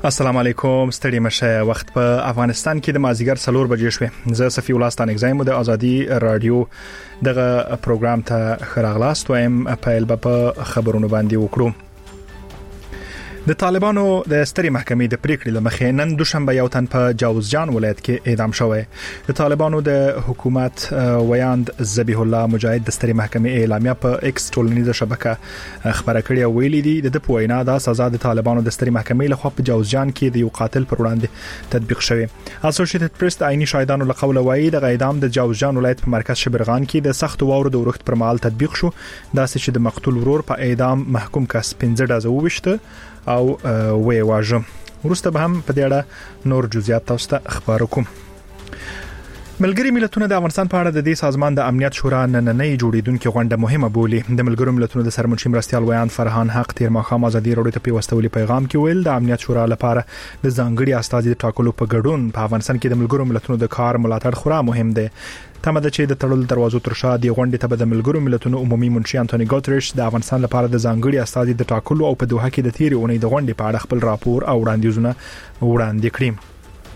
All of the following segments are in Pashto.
السلام علیکم ستړي مشه وخت په افغانستان کې د مازیګر 4 بجې شوه زه صفی الله ستانک زایم د ازادي رادیو دغه پروګرام ته خراغلاست وایم په خبرونو باندې وکړو د طالبانو د ستري محکمې د پریکړې لمخې نن دوشنبه یو تن په جوزجان ولایت کې اعدام شوی د طالبانو د حکومت ویاند ذبیح الله مجاهد د ستري محکمې اعلامیه په ایکس ټولنیزه شبکه خبره کړې ویلي دي د پوینا د سزا د طالبانو د ستري محکمې لخوا په جوزجان کې د یو قاتل پر وړاندې تطبیق شوی اسوسییټډ پریس د عیني شاهدانو له قوله وایي د اعدام د جوزجان ولایت په مرکز شبرغان کې د سخت واورو د ورښت پر مهال تطبیق شو داسې چې د مقتول ورور په اعدام محکوم کس 15 ډزه وويشته او وی واجه ورسته به هم په دې اړه نور جزئیات تاسو ته خبرو کوم ملګری ملتونه د افغانستان په اړه د دې سازمان د امنیت شورا نننۍ جوړیدونکو غونډه مهمه بولي د ملګرو ملتونو د سرمنشي مرستيال ویان فرحان حق تیر مخام ازادي راډیو ته پیوستولي پیغام کې ویل د امنیت شورا لپاره د ځانګړي استازي ټاکلو په ګډون په افغانستان کې د ملګرو ملتونو د کار ملاتړ خورا مهم دی تمه ده چې د تړل دروازو تر شا د غونډې ته د ملګرو ملتونو عمومي منشي انټونی ګوتریش د افغانستان لپاره د ځانګړي استازي د ټاکلو او په دوحه کې د تیری اونۍ د غونډې په اړه خپل راپور او وړاندیزونه وړاندې کړي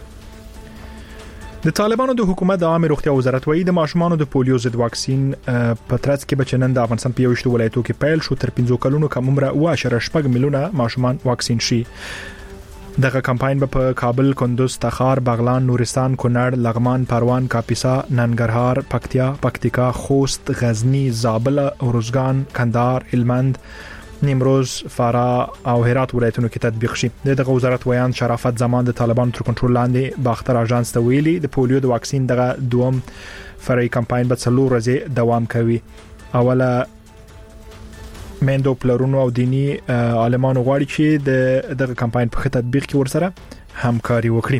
د طالبانو د حکومت د عامه روغتیا وزارت وایي د ماشومانو د پولیو ضد واکسین په ترڅ کې بچنن د افغانستان په 21 ولایتو کې پیل شو تر 15 کلونو کم عمره 10.8 میلیونه ماشومان واکسین شي دغه کمپاین په کابل، کندوز، تخار، بغلان، نورستان، کونړ، لغمان، پروان، کاپیسا، ننګرهار، پکتیا، پکتیکا، خوست، غزنی، زابل، اروزګان، کندهار، هلمند، نیمروز، فراه او هرات ولایتونو کې تطبیق شي. دغه وزارت ویان شرافت زمان د طالبانو تر کنټرول لاندې باختر اژانس ته ویلي د پولیو د واکسین دغه دوم فرعي کمپاین به 4 ورځې دوام کوي. اوله مندو پلرونو او دینی عالمانو غواړي چې دغه کمپاین په تطبیق کې ورسره همکاري وکړي.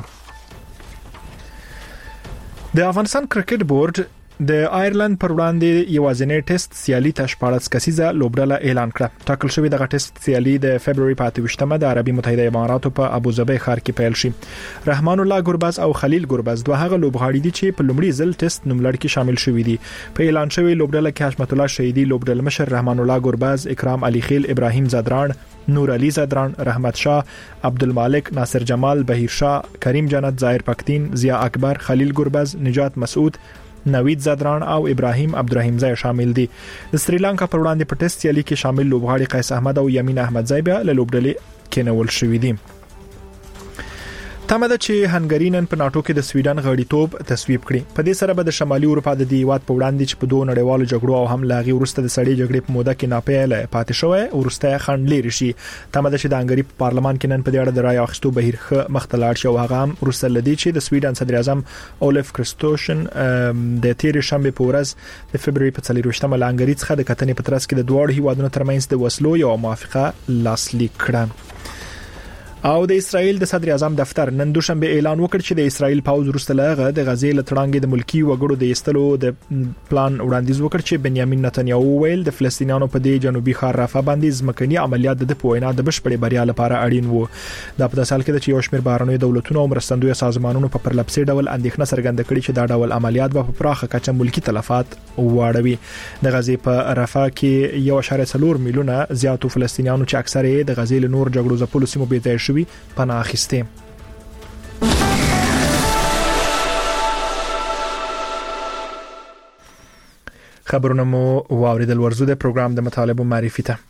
د افغانستان کرکټ بورډ د آیرلند پر وړاندې یوازینی ټیسټ سیالي ته 14 کسیزه لوبډله اعلان کړه. ټاکل شوی دغه ټیسټ سیالي د فبرवरी په 28مه د عربي متحده اماراتو په ابوظبي ښار کې پیل شي. رحمان الله ګرباز او خلیل ګرباز دوه هغه لوبغاړي دي چې په لومړي ځل ټیسټ نوملړ کې شامل شوي دي. په اعلان شوی لوبډله کې حشمت الله شهیدی لوبډله مشر رحمان الله ګرباز، اکرام علي خیل، ابراهیم زادران، نور علي زادران، رحمت شاه، عبدالمالک، ناصر جمال، بهیر شاه، کریم جنت، ظاهر پختین، ضیا اکبر، خلیل ګرباز، نجات مسعود، نوید زادران او ابراهیم عبدالرحیم زای شامل دي. د سریلانکا پر وړاندې په ټیسټ سیالي کې شامل لوبغاړي قیس احمد او یمین احمد زای به له لوبډلې کې نول شوې دي. تمه ده چې هنګری نن په ناتو کې د سویډن غړیتوب تصویب کړي. په دې سره به د شمالي اروپا د دیوات په وړاندې چې په دوه نړیوالو جګړو او هم لاغي ورسته د سړې جګړې په موده کې ناپیله پاتې شوی ورسته خنډ لري شي. تمه ده چې د هنګری په پارلمان کې نن په دې اړه د رائے اخیستو بهیر مختلط شو. هغه هم ورسته لدی چې د سویډن صدر اعظم اولف کریستوشن د تیر شنبه په ورځ د فبرवरी په 24مه لنګری څخه د کتنې په ترڅ کې د دوه هیوادونو ترمنځ د وسلو یو موافقه لاسلیک کړه. او د اسرائیل د صدر اعظم دفتر نن دوشنبه اعلان وکړ چې د اسرائیل پاوز وروسته لغه د غزې لټړانګې د ملکی وګړو د ایستلو د پلان وړاندیز وکړ چې بنیامین نتنیاهو ویل د فلسطینیانو په دې جنوبي ښار رافح باندې ځمکني عملیات د پوینا د بشپړې بریا لپاره اړین وو. دا په داسال کې چې یو شمېر بهرنیو دولتونو او مرستندوی سازمانونو په پرلپسې ډول اندېښنه څرګنده کړې چې دا ډول عملیات به په پراخه کچه ملکی تلفات واړوي. د غزې په رافح کې 1.4 میلیونه زیاتو فلسطینیانو چې اکثره یې د غزې له نور جګړو ځپلو سیمو بې ځای شوي پناه اخیسته. خبرونه مو واوریدل. ورزو د پروګرام د مطالبه معرفي ته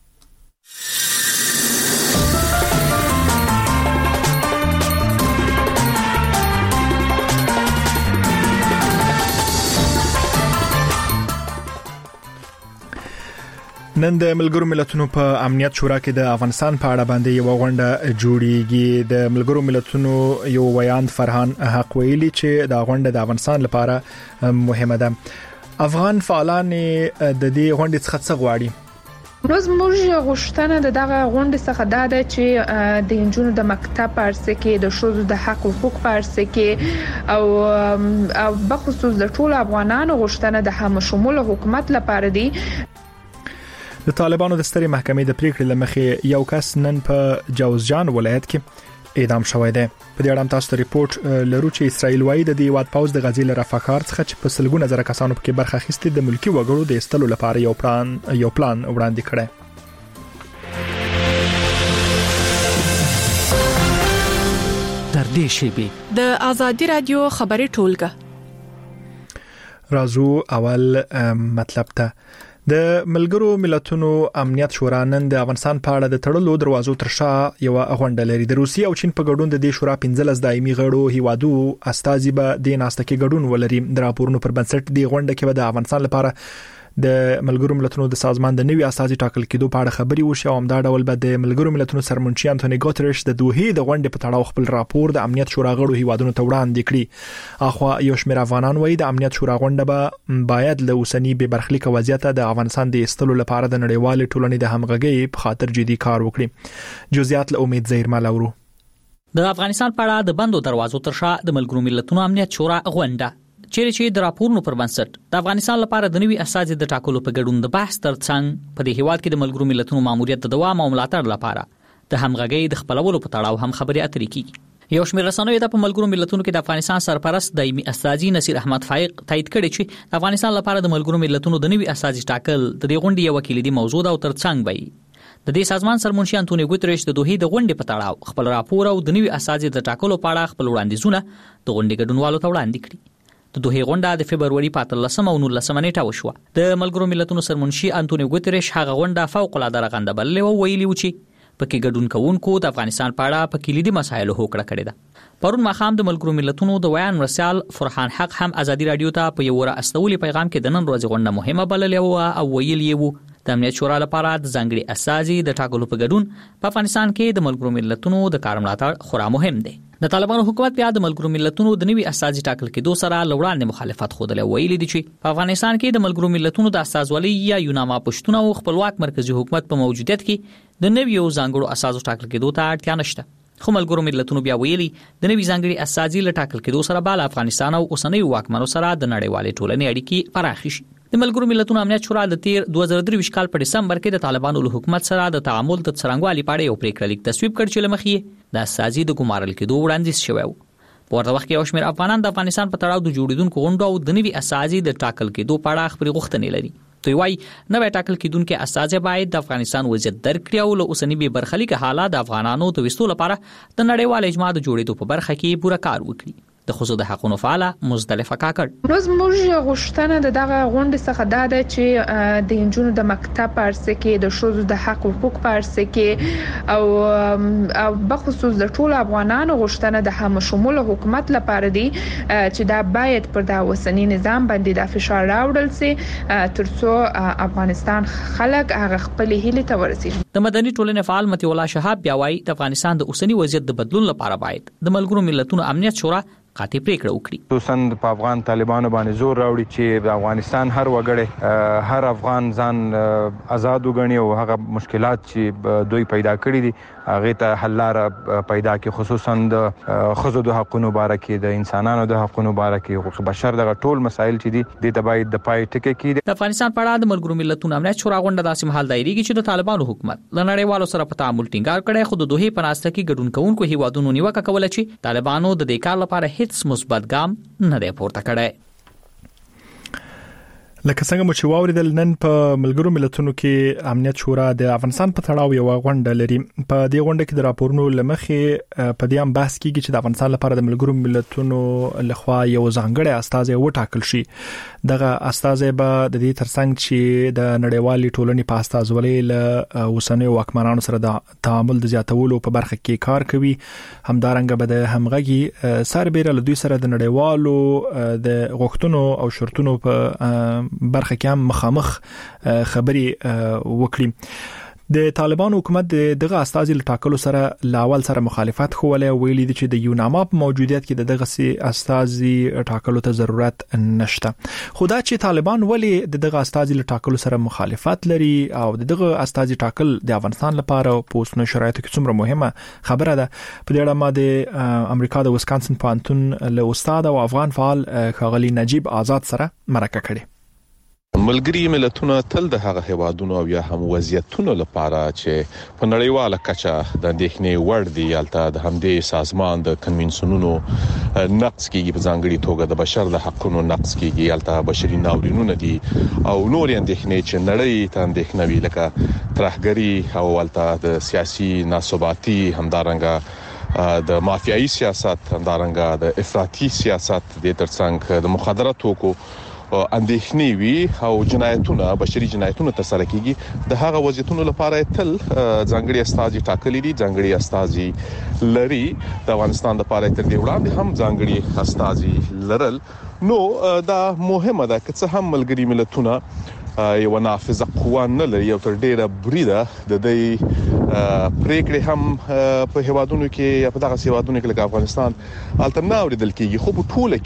نن د ملګرو ملتونو په امنیت شورا کې د افغانستان په اړه باندې یو غونډه جوړیږي. د ملګرو ملتونو یو ویان فرحان حق ویلي چې د غونډه د افغانستان لپاره مهمه ده. افغان فعالان د دې غونډې څخه څه غواړي؟ روز موږ غوښتنه د دغه غونډې څخه دا ده چې د انجونو د مکتب پارسه کې د شوزو د حق او حقوق پارسه کې او بخصوص د ټولو افغانانو غوښتنه د هم شمول حکومت لپاره دی. د طالبانو د ستري محکمې د پریکړې لمخې یو کس نن په جوزجان ولایت کې اعدام شوی دی. په دې اړه تاسو ته ریپورت لرو چې اسرائیل وايي د دې واد پاوز د غزې له رافح ښار څخه چې په سلګونه زره کسانو پکې برخه اخیستې د ملکی وګړو د ایستلو لپاره یو پلان وړاندې کړی. نږدې شي. د آزادي رادیو خبري ټولګه رازو اول مطلب ته د ملګرو ملتونو امنیت شورا نن د افغانستان په اړه د تړلو دروازو تر شا یو غونډه لري. د روسیې او چین په ګډون د دې شورا 15 دایمي غړو هیوادو استازي به د ناستکي ګډون ولري. د راپورونو پر بنسټ د غونډه کې به د افغانستان لپاره د ملګرو ملتونو د سازمان د نوي اساسي ټاکل کېدو په اړه خبري وشي او همدا ډول به د ملګرو ملتونو سرمنشي انټونی ګوتریش د دوحې د غونډې په تړاو خپل راپور د امنیت شورا غړو هیوادونو ته وړاندې کړي. اخوا یو شمېر افغانان وایي د امنیت شورا غونډه به باید له اوسنی بې برخلیک وضعیت د افغانستان د استلو لپاره د نړیوال ټولنې د همغږي په خاطر جدي کار وکړي. جزئیات له امید زهیر مالورو. د افغانستان په اړه د بندو دروازو تر شا د ملګرو ملتونو امنیت شورا غونډه چې د راپورونو پر بنسټ د افغانستان لپاره د نوي اساسي د ټاکلو په ګډون د بحث ترڅنګ په دې هیواد کې د ملګرو ملتونو ماموریت د دوام او ملاتړ لپاره د همغږي د خپلولو په تړاو هم خبرې اترې کیږي. یو شمېر رسنیو د ملګرو ملتونو کې د افغانستان سرپرست دایمي اساسي نصیر احمد فائق تایید کړی چې د افغانستان لپاره د ملګرو ملتونو د نوي اساسي ټاکل د دې غونډې یو کلیدي موضوع ده او ترڅنګ وایي د دې سازمان سرمنشي انټونی ګوتریش د دوحې د غونډې په تړاو خپل راپور او د نوي اساسي د ټاکلو په اړه خپل وړاندیزونه د غونډې ګډونوالو ته وړاندې کړي. د دوحې غونډه د فبرवरी 14 او 19 نیټه وشوه. د ملګرو ملتونو سرمنشي انټونی ګوتریش هغه غونډه فوق العاده رغنده بللې او ویلي و چې پکې ګډون کوونکو د افغانستان په اړه په کلیدي مسایلو هوکړه کړې ده. پرون ماښام د ملګرو ملتونو د ویان رسال فرحان حق هم ازادي رادیو ته په یو راستولي پیغام کې د نن ورځې غونډه مهمه بللې او ویلي و د امنیت شورا لپاره د ځانګړي اساسي د ټاکلو په ګډون په افغانستان کې د ملګرو ملتونو د کار ملاتړ خورا مهم دی. د طالبانو حکومت بیا د ملګرو ملتونو د نوي اساسي ټاکل کېدو سره لوړاندې مخالفت خوده ویلي دي چې په افغانستان کې د ملګرو ملتونو د استازولۍ یا یوناما پښتون او خپلواک مرکزی حکومت په موجودیت کې د نویو ځانګړو اساسو ټاکل کېدو ته اړتیا نشته. خو ملګرو ملتونو بیا ویلي د نوي ځانګړي اساسي ل ټاکل کېدو سره بل افغانستان او اوسنۍ واکمنو سره د نړیوالې ټولنې اړیکې پراخې شي. د ملګرو ملتونو امنیت شورا د 2023 کال په دسمبر کې د طالبانو له حکومت سره د تعامل د څرنګوالي په اړه یو پریکړه لیک تصویب کړ چې لمخې د اساسي د ګمارل کېدو وړاندیز شوی و. په ورته وخت کې یو شمېر افغانان د افغانستان په تړاو د جوړیدونکو غونډو او د نوي اساسي د ټاکل کېدو په اړه خبرې غوښتنې لري. دوی وايي نوې ټاکل کېدونکو اساسي باید د افغانستان وضعیت درک کړي او له اوسنی بې برخلیک حالات د افغانانو د وستو لپاره د نړیوال اجماع د جوړېدو په برخه کې پوره کار وکړي. د خصوصي د حقوقو فعاله مزدلفه کاکړ روز موږ غوښتنه د دغه غونډې څخه دا ده چې د انجونو د مکتب پارسه کې د شوزو د حق حقوق پارسه کې او بخصوص د ټول افغانانو غوښتنه د هم شمول حکومت لپاره دی چې دا باید پر د اوسنی نظام باندې د فشار راوړل سي ترڅو افغانستان خلک هغه خپل هیله ته ورسیږي. د مدني ټولنې فعال متي الله شهاب بیا وايي د افغانستان د اوسنی وضعیت د بدلون لپاره باید د ملګرو ملتونو امنیت شورا قاطع پریکړه وکړي. خصوصا په افغان طالبانو باندې زور راوړي چې د افغانستان هر وګړی هر افغان ځان آزاد وګڼي او هغه مشکلات چې دوی پیدا کړي دي هغه ته حل لار پیدا کړي. خصوصا د خزو د حقوقو مبارکي د انسانانو د حقوقو مبارکي حقوق بشر دغه ټول مسایل چې دي د باید د پای ټکی کړي. د افغانستان په اړه د ملګرو ملتونو امنیت شورا غونډه داسې مهال دایریږي چې د طالبانو حکومت له نړیوالو سره په تعامل ټینګار کړي خو د دوه پناسته کې ګډون کوونکو هیوادونو نیوکه کوله چې طالبانو د دې کار لپاره هیڅ مثبت ګام نه دی پورته کړی. لکه څنګه مو چې واوریدل نن په ملګرو ملتونو کې امنیت شورا د افغانستان په تړاو یو غونډه لري. په دې غونډه کې د راپورونو لمخې په دې هم بحث کیږي چې د افغانستان لپاره د ملګرو ملتونو لخوا یو ځانګړی استازی وټاکل شي. دغه استازی به د دې ترڅنګ چې د نړیوالې ټولنې په استازولۍ له اوسنۍ واکمنانو سره د تعامل د زیاتولو په برخه کې کار کوي. همدارنګه به د همغږي سربېره له دوی سره د نړیوالو د غوښتنو او شرطونو په برخه کې هم مخامخ خبري وکړي. د طالبانو حکومت دغه استازي له ټاکلو سره لاول سره مخالفت خوله ویلي دي چې د یوناما په موجودیت کې دغه سي استازي ټاکلو ته ضرورت نشته. خدا چې طالبان ولی دغه استازي له ټاکلو سره مخالفت لري او دغه استازي ټاکل د افغانستان لپاره په اوسنیو شرایطو کې څومره مهمه خبره ده. په دې اړه ما د امریکا د وسکانسن پوهنتون له استاد او افغان فعال ښاغلي نجیب آزاد سره مرکه کړې. ملګری ملتونه تل د هغه هیوادونو او یا هم وضعیتونو لپاره چې په نړیواله کچه د اندېښنې وړ دي یالته د همدې سازمان د کنوینسیونونو نقض کیږي په ځانګړي توګه د بشر د حقوقو نقض کیږي یالته بشري ناورینونه دي او نور اندېښنې چې نړۍ ته اندېښنه وی لکه ترهګري او یالته د سیاسي ناثباتي همدارنګه د مافیایي سیاست همدارنګه د افراطي سیاست د ترڅنګ د مخدره توکو اندېښنې وي او جنایتونه بشري جنایتونه ترسره کیږي د هغه وضعیتونو لپاره تل ځانګړي استازي ټاکلي دي ځانګړي استازي لري د افغانستان لپاره تر دې وړاندې هم ځانګړي استازي لرل نو دا مهمه ده چې هم ملګري ملتونه یو نافذه قوه نه لري او تر ډیره بریده د دې پریکړې هم په هیوادونو کې یا په دغه هیوادونو کې لکه افغانستان الټرناو ردل کېږي خو په ټوله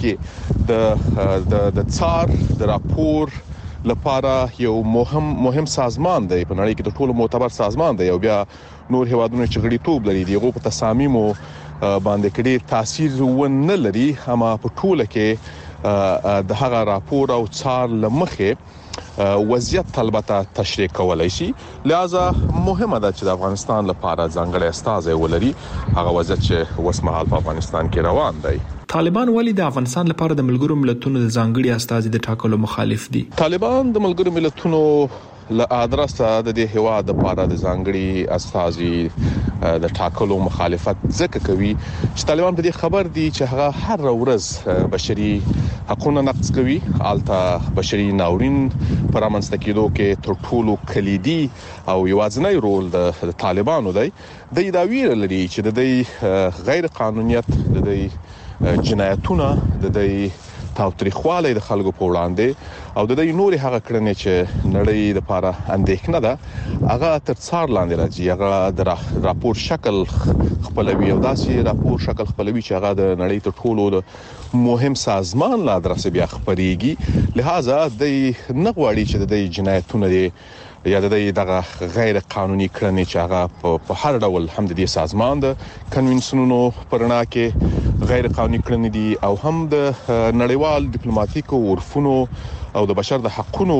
کې د څار د راپور لپاره یو مهم سازمان دی په نړۍ کې د ټولو معتبر سازمان دی او بیا نور هیوادونو چې غړیتوب لري دغه په تصامیمو باندې کړي تاثیر ونه لري اما په ټوله کې د هغه راپور او څار لمخه وضعیت البته تشریح کولای شي لہذا مهمه ده چې د افغانستان لپاره ځانګړی استازي ولري هغه وضعیت چې وسمحال په افغانستان کې روان دی. طالبان ولې د افغانستان لپاره د ملګرو ملتونو د ځانګړي استازي د ټاکلو مخالف دي؟ طالبان د ملګرو ملتونو له ادرسه د دې هواد لپاره د ځانګړي استازي د ټاکلو مخالفت ځکه کوي چې طالبان په دې خبر دي چې هغه هر ورځ بشري حقوقونه نقض کوي البته بشري ناورین پر امنځته کېدو کې تر ټولو کلیدي او یوازینی رول د طالبانو دی د دا ویل لري چې د دې غیر قانونیت د دې جنایتونه د دې تاوتریخواله د خلکو په وړاندې او د دې نوري هغه کړنې چې نړۍ د لپاره اندېښنه ده هغه تر څار لاندې راځي هغه د راپور شکل خپلوي او داسې راپور شکل خپلوي چې هغه د نړۍ ته ټولو د مهم سازمان لا درسه بیا خبريږي لہذا د نغواړي چې د جنایتونو دي یا د دغه غیر قانوني کړنې چې هغه په هر ډول هم د دې سازمان د کنونسونو پرنا کې غیر قانوني کړنې دي او هم د نړیوال ډیپلوماټیکو عرفونو او د بشر د حقوقو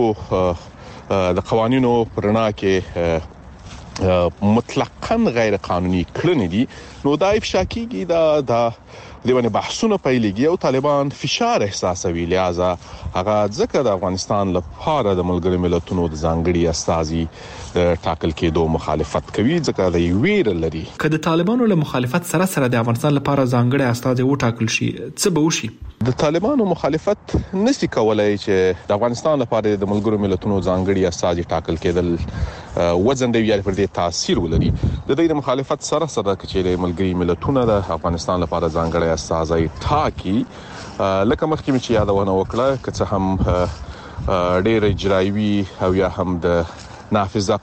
د قوانینو پرنا کې مطلقاً غیر قانوني کړنې دي نو دا افشا کیږي دا دیونه بحثونه پیلېږي او طالبان فشار احساسوي لہذا هغه ځکه د افغانستان لپاره د ملګرو ملتونو د ځانګړي استازي د ټاکل کېدو مخالفت کوي ځکه د ویر لري کله طالبانو له مخالفت سره د افغانستان لپاره ځانګړي استازي وټاکل شي څه به وشي د طالبانو مخالفت نشي کولای چې د افغانستان لپاره د ملګرو ملتونو ځانګړي استازي ټاکل کېدل وزن دی یاري پر دې تاثیر ولري د دې مخالفت سره چې د ملګري ملتونو د افغانستان لپاره ځانګړي استازي ټاکي لکه مخکې چې یادونه وکړه چې هم ډېر اجرایي او یا هم د نافذه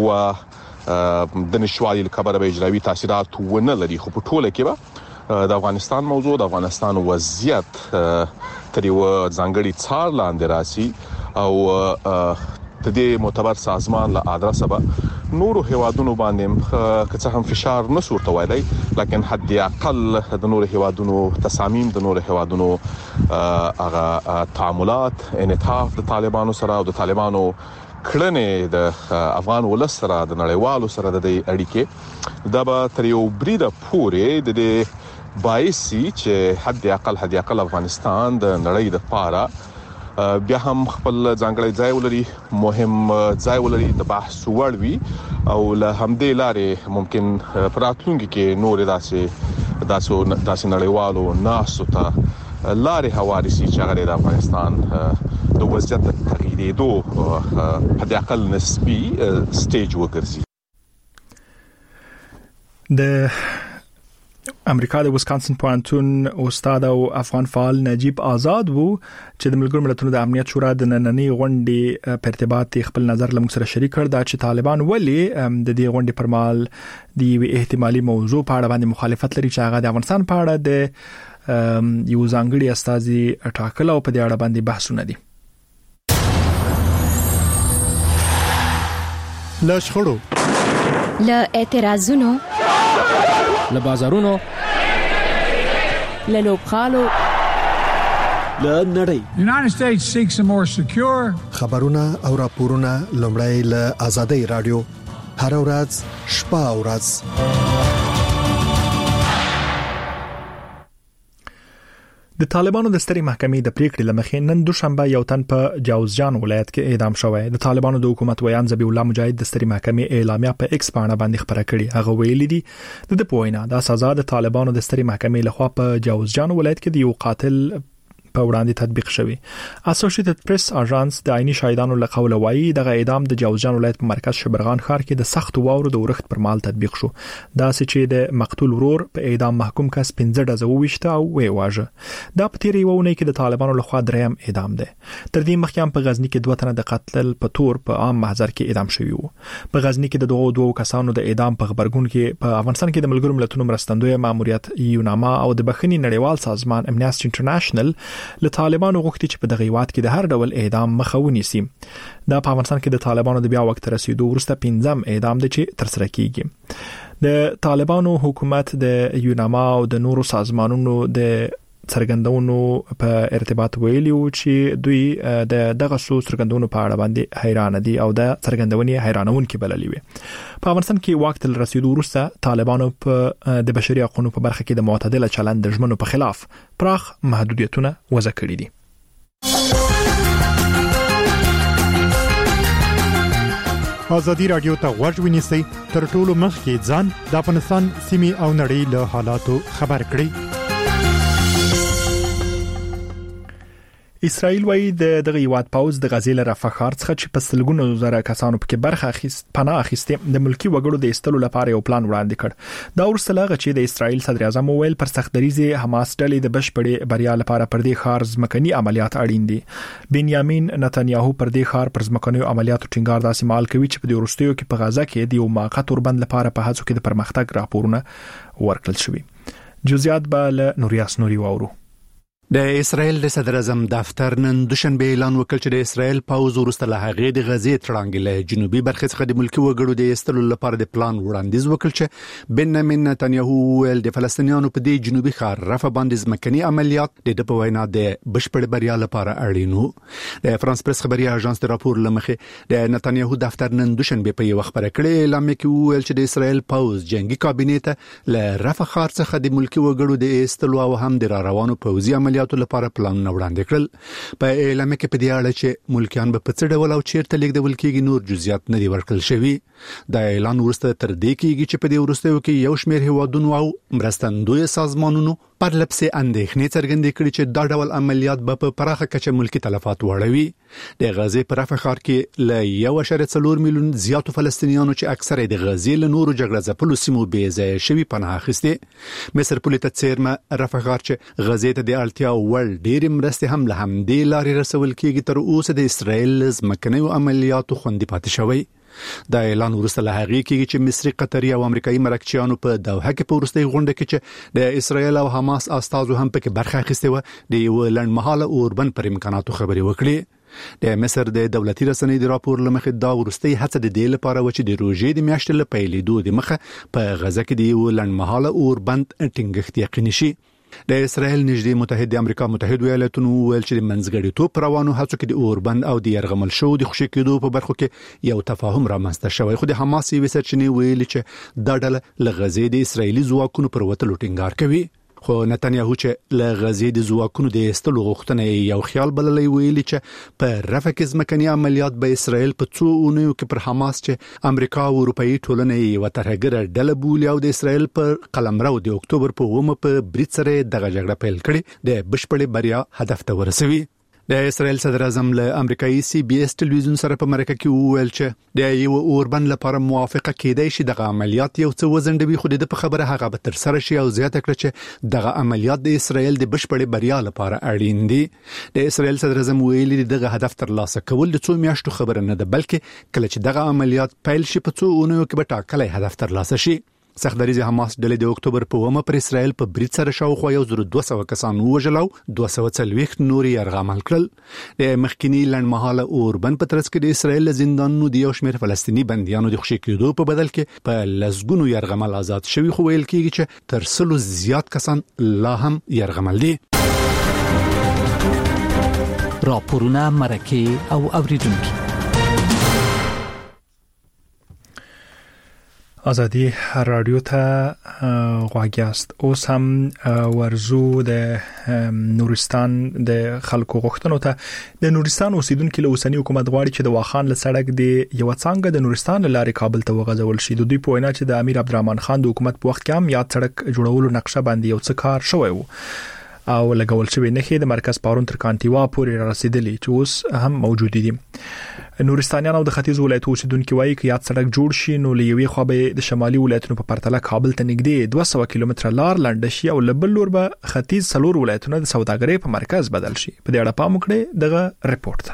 قوه د نشوالي لپاره به اجرایي تاثیرات ونه لري خو په ټوله کې به د افغانستان موضوع د افغانستان وضعیت تر یو ځانګړي څار لاندې راسي او د دې معتبر سازمان له ادرسه به نورو هیوادونو باندې که هم فشار نه صورت وایي لکه حد اقل د نورو هیوادونو تصامیم د نورو هیوادونو هغه تعاملات انعطاف د طالبانو سره او د طالبانو کړنې د افغان ولس سره د نړیوالو سره د اړیکې دا به تر یو بریده پورې د دې باعثي چې حد اقل افغانستان د نړۍ د پاره بیا هم خپل ځانګړی ځای ولري مهم ځای ولري د بحث وړ وي او له همدې لارې ممکن پراتلونکي کې نور داسې نړیوالو ناسو ته لارې هواري سي چې هغه د افغانستان د وضعیت تغییرېدو حد اقل نسبي سټیج وګرځي. د امریکا د ویسکانسن پوهنتون استاد او افغان فعال نجیب آزاد وو چې د ملګرو ملتونو د امنیت شورا د نننۍ غونډې په ارتباط خپل نظر لمغ سره شریک کړ دا چې طالبان ولې د دې غونډې پر مهال د احتمالي موضوع په اړه باندې مخالفت لري چې هغه د افغانستان په اړه د یو ځانګړي استازي ټاکل او په دې اړه باندې بحثونه دي. لا شخړو لا اعتراضونو له بازارونو له لوبخالو له نړۍ United States seeks a more secure خبرونه او راپورونه لومړی له آزادۍ رادیو هر ورځ شپه او ورځ د طالبانو د سترې محکمې د پریکړې لمخې نن دوشنبه یو تن په جوزجان ولایت کې اعدام شوی. د طالبانو د حکومت ویان ذبیح الله مجاهد د سترې محکمې اعلامیه په ایکس باندې خبره کړې. هغه ویلي دي د پوینا د سزا د طالبانو د سترې محکمې لخوا په جوزجان ولایت کې د یو قاتل په وړاندې تطبیق شوی. اسوسییټډ پریس اژانس د عیني شاهدانو له قوله وایي د اعدام د جوزجان ولایت په مرکز شبرغان ښار کې د سخت واورو د ورښت پر مال تطبیق شو. دا چې د مقتول ورور په اعدام محکوم کس 15 ډزه وويشته او ویواژه. دا په تیرې وونه کې د طالبانو لخوا دریم اعدام ده. تر دې مخکې په غزنی کې 2 تنه د قتل په تور په عام محضر کې اعدام شوی وو. په غزنی کې د دوه کسانو د اعدام په خبرګون کې په افغانستان کې د ملګرو ملتونو مرستندوی ماموریت یوناما او د بخښنې نړیوال سازمان امنیستي انټرنیشنل له طالبانو غوښتي چې په دغه هیواد کې د هر ډول اعدام مخه ونیسي. دا په افغانستان کې د طالبانو د بیا وخت رسیدو وروسته 5م اعدام د چې تر سره کیږي. د طالبانو حکومت د یوناما او د نورو سازمانونو د څرګندونو په ارتباط ویلي و چې دوی دغه څرګندونو په اړه باندې حیران دي او د څرګندونې حیرانونکې بللې وي. په افغانستان کې وخت تل رسیدو وروسته طالبانو په د بشري حقوقو په برخه کې د معتدل چلند د ژمنو په خلاف پراخ محدودیتونه وضع کړي دي. ازادي رادیو ته غوږ ونیسئ تر ټولو مخکې ځان د افغانستان سیمې او نړۍ له حالاتو خبر کړئ. اسرائیل وایي دغه هیواد پاوز د غزې له رفح ښار څخه چې په سلګونو زره کسانو پکې برخه پناه اخیستې د ملکی وګړو د ایستلو لپاره یو پلان وړاندې کړ. دا ورسته لغه چې د اسرائیل صدر اعظم ویل پر سختدریزي حماس ډلې د بشپړې بریا لپاره پر دې ښار ځمکني عملیات اړین دي. بنیامین نتنیاهو پر دې ښار پر ځمکني عملیاتو ټینګار داسې مال کوي چې په دې ورستیو کې په غزه کې د یو موقت اوربند لپاره په هڅو کې د پرمختګ راپورونه ورکړل شوي. جزئیات به له نوریاس نوري واورو. د اسرائیل د صدر اعظم دفتر نن دوشنبه اعلان وکړ چې د اسرائیل پاوز ورسته له هغې د غزې تړانګې له جنوبي برخې څخه د ملکی وګړو د ایستلو لپاره د پلان وړاندیز وکړ چې بنیامین نتنیاهو ویل د فلسطینیانو په دې جنوبي ښار رفح باندې ځمکني عملیات د په وینا د بشپړ بریا لپاره اړین وو. د فرانس پریس خبري اژانس د راپور لمخې د نتنیاهو دفتر نن دوشنبه په یو خبره کړې اعلامیه کې ویل چې د اسرائیل پاوز جنگي کابینې ته له رفح ښار څخه د ملکی وګړو د ایستلو او هم د روانو پوځي عملیاتو لپاره پلان وړاندې کړل. په اعلامیه کې په دې اړه چې ملکیان به په څه ډول او چیرته لیږدول کېږي نور جزئیات نه دي ورکړل شوي. دا اعلان ورسته تر دې کېږي چې په دې وروستیو کې یو شمېر هیوادونو او مرستندوی سازمانونو پر لپسې اندېښنې څرګندې کړې چې دا ډول عملیات به په پراخه کچه ملکی تلفات وړوي. د غزې په رفح ښار کې ل 1.4 میلیون زیاتو فلسطینیانو چې اکثره د غزې له نورو جګړه ځپلو سیمو بې ځای شوي پناه اخیستې. مصر پولیټ څیرمه رفح ښار چې غزې ته د اړتیا وړ ډېرې مرستې هم له همدې لارې رسول کېږي تر اوسه د اسرائیل ځمکنیو عملیاتو خوندي پاتې شوی. دا اعلان ورسته له هغې کېږي چې مصري قطري او امریکایي مرکچیانو په دوحه کې په وروستۍ غونډه کې چې د اسرائیل او حماس استازو هم پکې برخه اخیستې و د یو لنډمهاله اوربند پر امکاناتو خبرې وکړې. د مصر د دولتي رسنۍ د راپور لمخې دا وروستۍ هڅه د دې لپاره و چې د روژې د میاشتې له پیلېدو د مخه په غزه کې د یو لنډمهاله اوربند ټینګښت یقیني شي. د اسرائیل نږدې متحد امریکا متحد ایالاتونو ویل چې د منځګړیتوب روانو هڅو کې د اوربند او د يرغمل شو د خوشي کېدو په برخو کې یو تفاهم رامنځته شوی. خو د حماس یې سرچینې ویلي چې دا ډله له غزې د اسرایلی ځواکونو پر وتلو ټینګار کوي. خو نتنیاهو چې له غزې د ځواکونو د ایستلو غوښتنه یو خیال بللی ویلي چې په رفح کې ځمکني عملیات به اسرائیل په څو اونیو کې پر حماس چې امریکا او اروپאי ټولنې یو ترهګره ډله بولي او د اسرائیل پر قلمرو د اکتوبر په 9 په برید سره دغه جګړه پیل کړې د بشپړې بریا هدف ته ورسوي. د اسرائیل صدر اعظم له امریکایي CBS ټلویزیون سره په مرکه کې وویل چې د یو اوربند لپاره موافقه کېدای شي دغه عملیات یو څه وزندوي خو د په خبره هغه به تر سره شي او زیاته کړ چې دغه عملیات د اسرائیل د بشپړې بریا لپاره اړین دي. د اسرائیل صدر اعظم ویلي دغه هدف تر لاسه کول د څو میاشتو خبره نه ده بلکې کله چې دغه عملیات پیل شي په څو اونیو کې به ټاکلی هدف تر لاسه شي. سختدریزي حماس ډلې د اکتوبر په 9 پر اسرائیل په برید سره شاوخوا 1200 کسان وژل او 240 نور یرغمل کړل. د مخکینی لنډمهاله اوربند په ترڅ کې د اسرائیل زندانونو د یو شمېر فلسطینی بنديانو د خوشي کېدو په بدل کې په لسګونو یرغمل آزاد شوي خو ویل کېږي چې تر 100 زیات کسان لا هم یرغمل دي. راپورونه مرکه او اوریدونکو ازادي رادیو ته غواګیاست. اوس هم ورزو د نورستان د خلکو غوښتنو ته د نورستان اوسیدونکو له اوسنی حکومت غواړي چې د واخان له سړک د یو څنګه د نورستان لارې کابل ته وغځول شي. د دوی په وینا چې د امیر عبدالرحمن خان د حکومت په وخت کې هم یاد سړک جوړولو نقشه باندې یو څه کار شوی وو او لګول شوی نه د مرکز پارون تر کانټیوا پورې رسیدلی چې اوس هم موجود دي. نورستانیان او د ختیځ ولایتو اوسیدونکو وایي چې یاد سړک جوړ شي نو لوي خو به د شمالي ولایتونو په پرتله کابل ته نږدې 200 کیلومتره لار لاندې شي او لبل لور به ختیځ سلور ولایتونو د سوداګرۍ په مرکز بدل شي. په دې اړه پام وکړئ دغه ریپورت.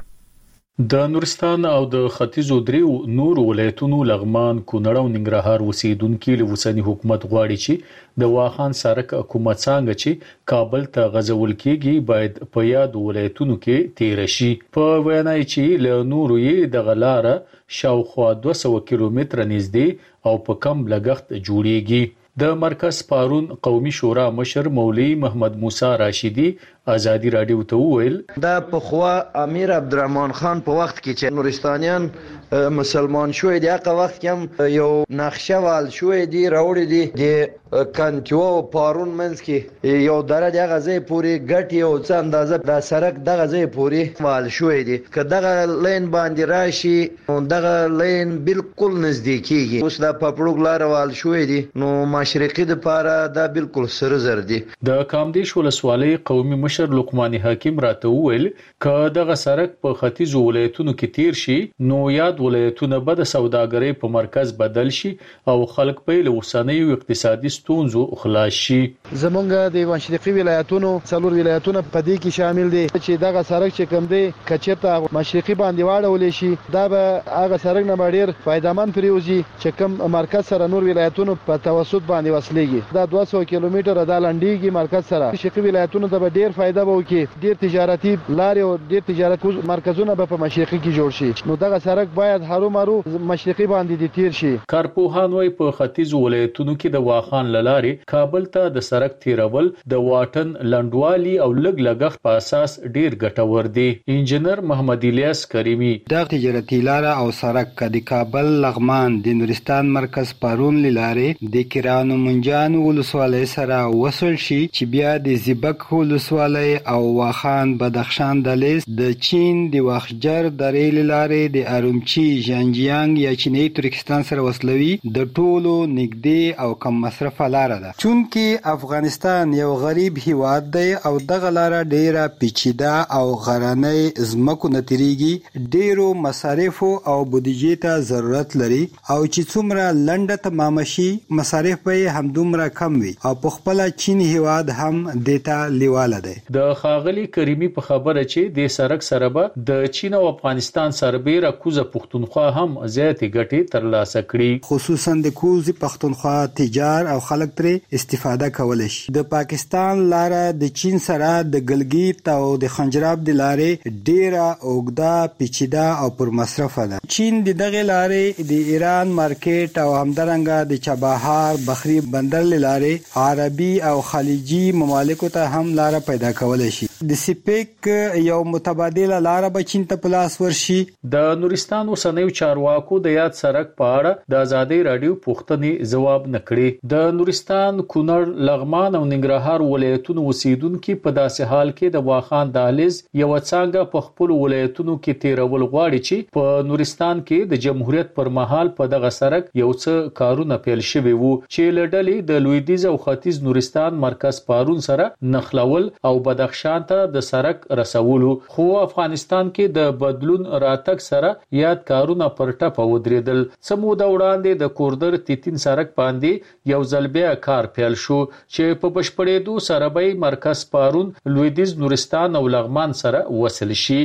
د نورستان او د ختیځو دریو نور ولایتونو لغمان، کونړ او ننګرهار اوسیدونکو له وسنی حکومت غواړي چې د واخان سړک حکومت څنګه چې کابل ته غځول کیږي باید په یاد ولایتونو کې تیر شي. په وینا چې له نورو یې د غلاره شاوخوا 200 کیلومتره نږدې او په کم لګښت جوړیږي. د مرکز پارون قومي شورا مشر مولوی محمد موسی راشدی ازادي رادیو ته وویل دا په خوا امیر عبدالرحمن خان په وخت کې چې نورستانیان مسلمان شوی دی هغه وخت کې هم یو نقشه وال شوی دی راوړی دی د کانټیوا او پارون منځ کې یو درجه هغه ځای پوری ګټي او څه اندازه د سړک دغه ځای پوری وال شوی دی که دغه لین باندې راشي دغه لین بالکل نزدیکیږي. اوس دا پپړوګ لار وال شوی دی نو مشرقي د پاره دا بالکل سره زر دی. د کامدیش ولسوالۍ قومي مشر لقمان حکیم راته وویل ک دغه سړک په ختیځو ولایتونو کې تیر شي نو یاد ولایتونه به د سوداګرۍ په مرکز بدل شي او خلک په لوسانیو اقتصادي ستونزو خلاص شي. زمونږ د مشرقي ولایتونو څلور ولایتونه په دې کې شامل دي چې دغه سړک چې کوم دی کچته مشرقي باندې واړول شي دا به هغه سړک نه ډیر فائدمن پریوزي چې کوم مرکز سره نور ولایتونو په توسط باندې وصلېږي. دا 200 کیلومتره د لاندېږي مرکز سره مشرقي ولایتونو ته ډیر فائدہ به وکړي. ډیر تجارتي لارې او ډیر تجارت مرکزونه به په مشرقي کې جوړ شي نو دغه سړک باید هرو مرو مشرقي باندې د تیر شي. کارپوهان وای په ختیځ ولایتونو کې د واخان لارې کابل ته د سړک تیرول د واټن لنډوالي او لګ لګښت په اساس ډیر ګټور دی. انجنیر محمد الیاس کریمی د تجارتي لار او سړک د کابل لغمان د نورستان مرکز پارون لارې د کیرانو منجان ولسوالۍ سره وصل شي چې بیا د زیبک ولسوالۍ او واخان بدخشان دهلیز د چین د واخجر د ریل لارې د ارومچی ژانجیانګ یا چینی ترکستان سره وصلوي د ټولو نږدې او کم مصرفه لار ده. چونکه افغانستان یو غریب هیواد دی او دغه لار ډیره پیچیده او غرانه زمکو نتیریږي ډیرو مصارف او بودیجې ته ضرورت لري او چې څومره لنډه تمام شي مصارف به همدومره کم وي او په خپل چین هیواد هم دیتا لیواله دی. د خاغلی کریمی په خبره چې د سړک سره به د چین او افغانستان سربېره کوزه پښتونخوا هم زیاتې ګټې ترلاسه کړي. خصوصا د کوزه پښتونخوا تجار او خلک ترې استفاده کولای شي. د پاکستان لار د چین سره د ګلګیت او د خنجراب د لارې ډیره اوګدا پیچیده او پر مصرف ده. چین د دغه لارې د ایران مارکیټ او همدارنګه د چابهار بخری بندر لارې عربي او خلیجي ممالکو ته هم لار پیدا کولای شي. د سپیک یو متبادله لار به چین ته پلاس ورشي. د نورستان اوسنیو چارواکو د یاد سړک په اړه د ازادي رادیو پوښتنې ځواب نکړي. د نورستان، کونړ، لغمان او ننګرهار ولایتونو اوسیدونکو په داسې حال کې د واخان دهلیز یو څنګه په خپل ولایتونو کې تیرول غواړي چې په نورستان کې د جمهوریت پر مهال په دغه سړک یو څه کارونه پیل شوي وو چې لړلې د لویدیځ او ختیځ نورستان مرکز پارون سره نخلول او بدخشان ته د سړک رسولو. خو افغانستان کې د بدلون راتګ سره یاد کارونه پر ټاپه ودرېدل. سموده وړاندې د کوردر تیتین سړک باندې یو ځل بیا کار پیل شو چې په بشپړېدو سره به مرکز پارون لویدیځ نورستان او لغمان سره وصل شي.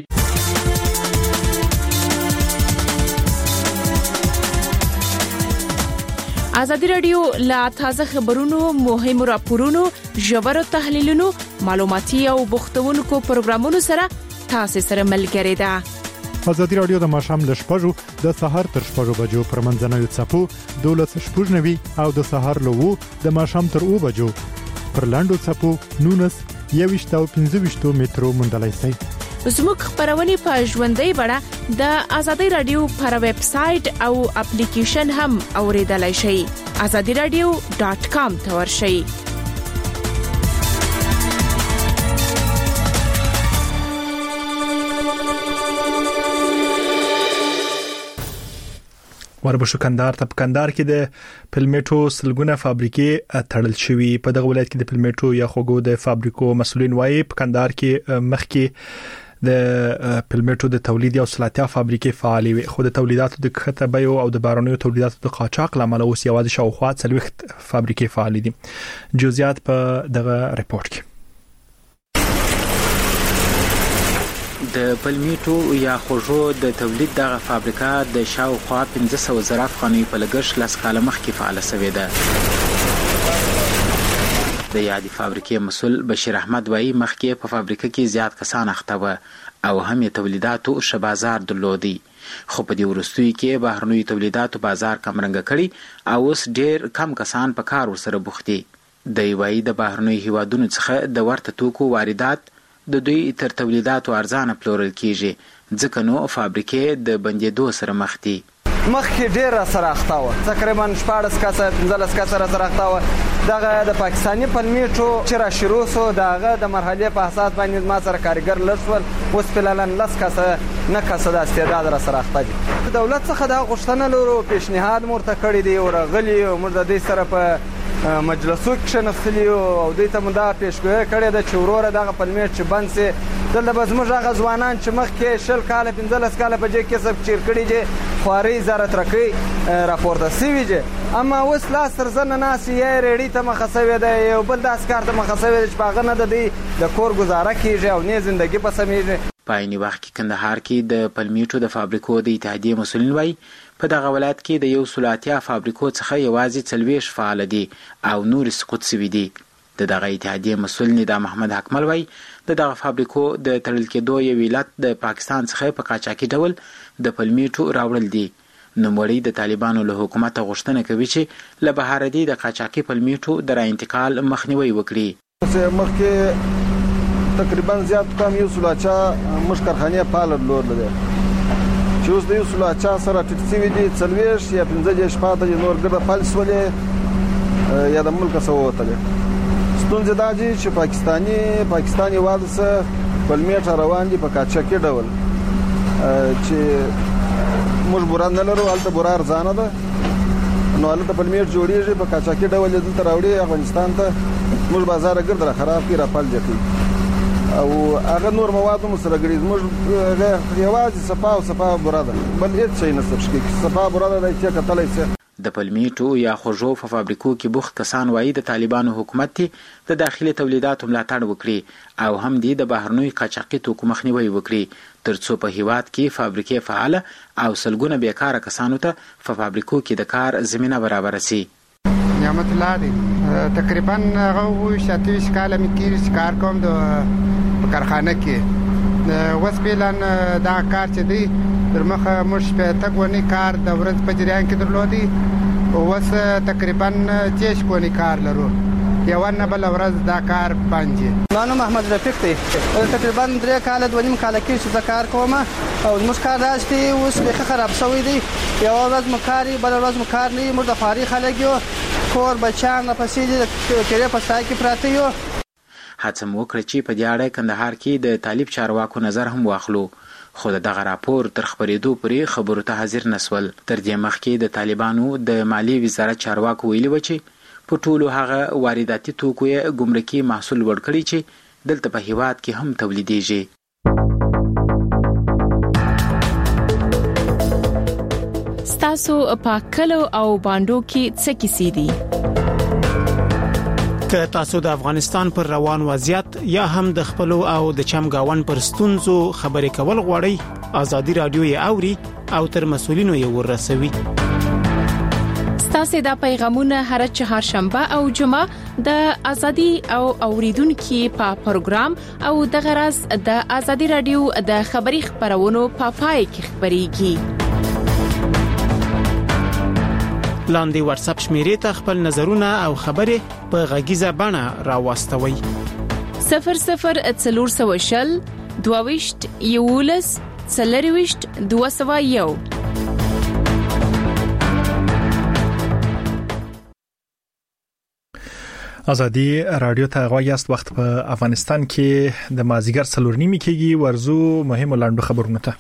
ازادي رادیو لا تازه خبرونو، مهمو راپورونو، ژورو تحلیلونو، معلوماتي او بوختونکو پروګرامونو سره تاسو سره ملګری ده. ازادي رادیو د ماشام ل شپږو د سهار تر شپږو بجو پر منځنوي چپو 12:90 او د سهار له 2 د ماشام تر 2 بجو پر لاندو چپو 19 21 او 25 مترو مندلای سي. زموږ خبرونه په ژوندۍ بڼه د آزادۍ رادیو پر ویب سټ او اپلیکیشن هم اوریدلای شئ. azadiradio.com ته ورشئ. وربشو کندهار ته کندهار کې د پلمیټو سلګونه فابریکې تړل شوې. په دغه ولایت کې د پلمیټو یا خوګو د فابریکو مسولین وایي په کندهار کې مخکې د پلمیټو د تولید او صلاحیت فابریکې فعالې وي، خو د تولیداتو د کښته بیو او د بارونیو تولیداتو د قاچاق لامل اوس یوازې شاوخوا 40 فابریکې فعال دي. جزئیات په دغه ریپورت کې. د پلمیټو یا خوږو د تولید دغه فابریکه د شاوخوا 1500 زره افغانۍ په لګښت لاس کاله مخکې فعاله شوې ده. د یادې فابریکې مسؤل بشیر احمد وایي مخکې په فابریکه کې زیات کسان اخته وو او هم یې تولیداتو ښه بازار درلودي، خو په دې وروستیو کې بهرنیو تولیداتو بازار کمرنګه کړي او اوس ډېر کم کسان په کار ورسره بوخت دي. دی وایي د بهرنیو هیوادونو څخه د ورته توکو واردات د دوی تر تولیداتو ارزانه پلورل کیږي، ځکه نو فابریکې د بندیدو سره مخ دي. مخکې ډیر سره اخته و، تقریبا 14 کسه 15 کسه سره اخته و. دغه د پاکستاني پلمیټو چې را شروع سو دغه د مرحله په اساس باندې ما سره کارګر لرسول، اوس فعلن 10 کسه نه کسه د استعداد را سره اخته دي. دولت څخه د غوښتنه لرو پیشنهاد مرته کړی دی او غلي موږ د دې سره په مجلسو کې نفسلی او دوی ته مونږ دا پیشګویي کړې ده چې وروره دغه پلمیټ چې بند سي دلته به زموږ هغه ځوانان چې مخکې 10 کاله 15 کاله په دې کسب چیر کړي دي خواري زارت رکې راپورته سوي دي، اما اوس لاس تر زنه ناسي یې ریډي ته مخسوي ده یو بل داس کار ته مخسوي ده چې باغ نه د دې د کور گزاره کیږي او نه ژوندۍ په سمېږي. په عین وخت کې کندهار کې د پلمیټو د فابریکو د اتحادیې مسؤلین وایي په دغه ولایت کې د یو سلاتیا فابریکو څخه یوازې 40 فعال دي او نور سقوط شوي دي. د دغه اتحادیې مسؤل ندا محمد حکمل وایي د دغه فابریکو د تړل کېدو یو علت د پاکستان څخه په قاچاقي ډول د پلمیټو راوړل دي. نوموړي د طالبانو له حکومت غوښتنه کوي چې له بهاردي د قاچاقي پلمیټو د را انتقال مخنیوي وکړي. مخکې تقریبا زیات کم یو سلاچا مش کارخانه پال درلوده چې اوس د یو سلاچا سره ټیټ سوي دي 40 یا 15 شپاته نور ګرځه فالس ولې یا د ملک سووتله. ستونزه دا دي چې پاکستاني واده پلمیټ روان دي په قاچاقي ډول چې مجبوران نه لرو الته برار ځانه ده نو الته پلمیټ جوړیږي په قاچاقي ډول دلته راوړي افغانستان ته موږ بازار ګرځره خراب کی را پال جکي او هغه نور مواد مو سره ګړي موږ یوازې صفا براده بل هیڅ شي نه سبشکي صفا براده د چې کتلای شي. د پلمیټو یا خوږو په فابریکو کې بوخت کسان وایي د طالبانو حکومت ته د داخلي تولیداتو ملاتړ وکړي او هم د بهرنیو قاچاقي توکو مخنیوي وکړي ترڅو په هیواد کې فابریکې فعاله او سلګونه بیکاره کسانو ته په فابریکو کې د کار زمينه برابر شي. نعمت الله دی تقریبا هغه 27 کاله مې کېږي کار کوم د کارخانه کې اوس بیلان دا کار چې دی در مخه مش په تګونی کار د ورځ په جریان کې درلودي اوس تقریبا 10 کونی کار لرو یو نه بل ورځ دا کار باندې. نو محمد رفیق دی تقریبا 3 کاله 2 کاله کې چې کار کوم او موږ کار راځي اوس به خراب شوی دی یو ورځ مکاري بل ورځ مکار نه موږ د فارغ خلک یو کور بچان په سیده کړه په سای کې پراته یو. هڅه مو وکړه چې په دې اړه کندهار کې د طالب چارواکو نظر هم واخلو، خو دغه راپور تر خبرېدو پورې خبرو ته حاضر نسول. تر دې مخکې د طالبانو د مالی وزارت چارواکو ویلي و چې په ټولو هغه وارداتي توکو یې ګمرکي محصول ورکړي چې دلته په هیواد کې هم تولیدېږي. ستاسو په کلو او باندو کې څه کیسې دي؟ که تاسو د افغانستان پر روان وضعیت یا هم د خپل او د چمګاون پر ستونزو خبرې کول غواړئ آزادي رادیو یې اوري او تر مسولینو یې ورسوي. ستاسو د پیغامونه هر چهارشنبه او جمعه د ازادي او اوریدونکو په پروګرام او د غرض د آزادي رادیو د خبري خبرونو په پای کې خبريږي. لاندې واتس اپ شمیرې ته خپل نظرونه او خبرې په غږیزه بڼه راوستوي. 00 400 22 11 201. ازادي رادیو ته غواړی وخت په افغانستان کې د مازیګر 4:30 کېږي ورزو مهم لاندو خبرونه ته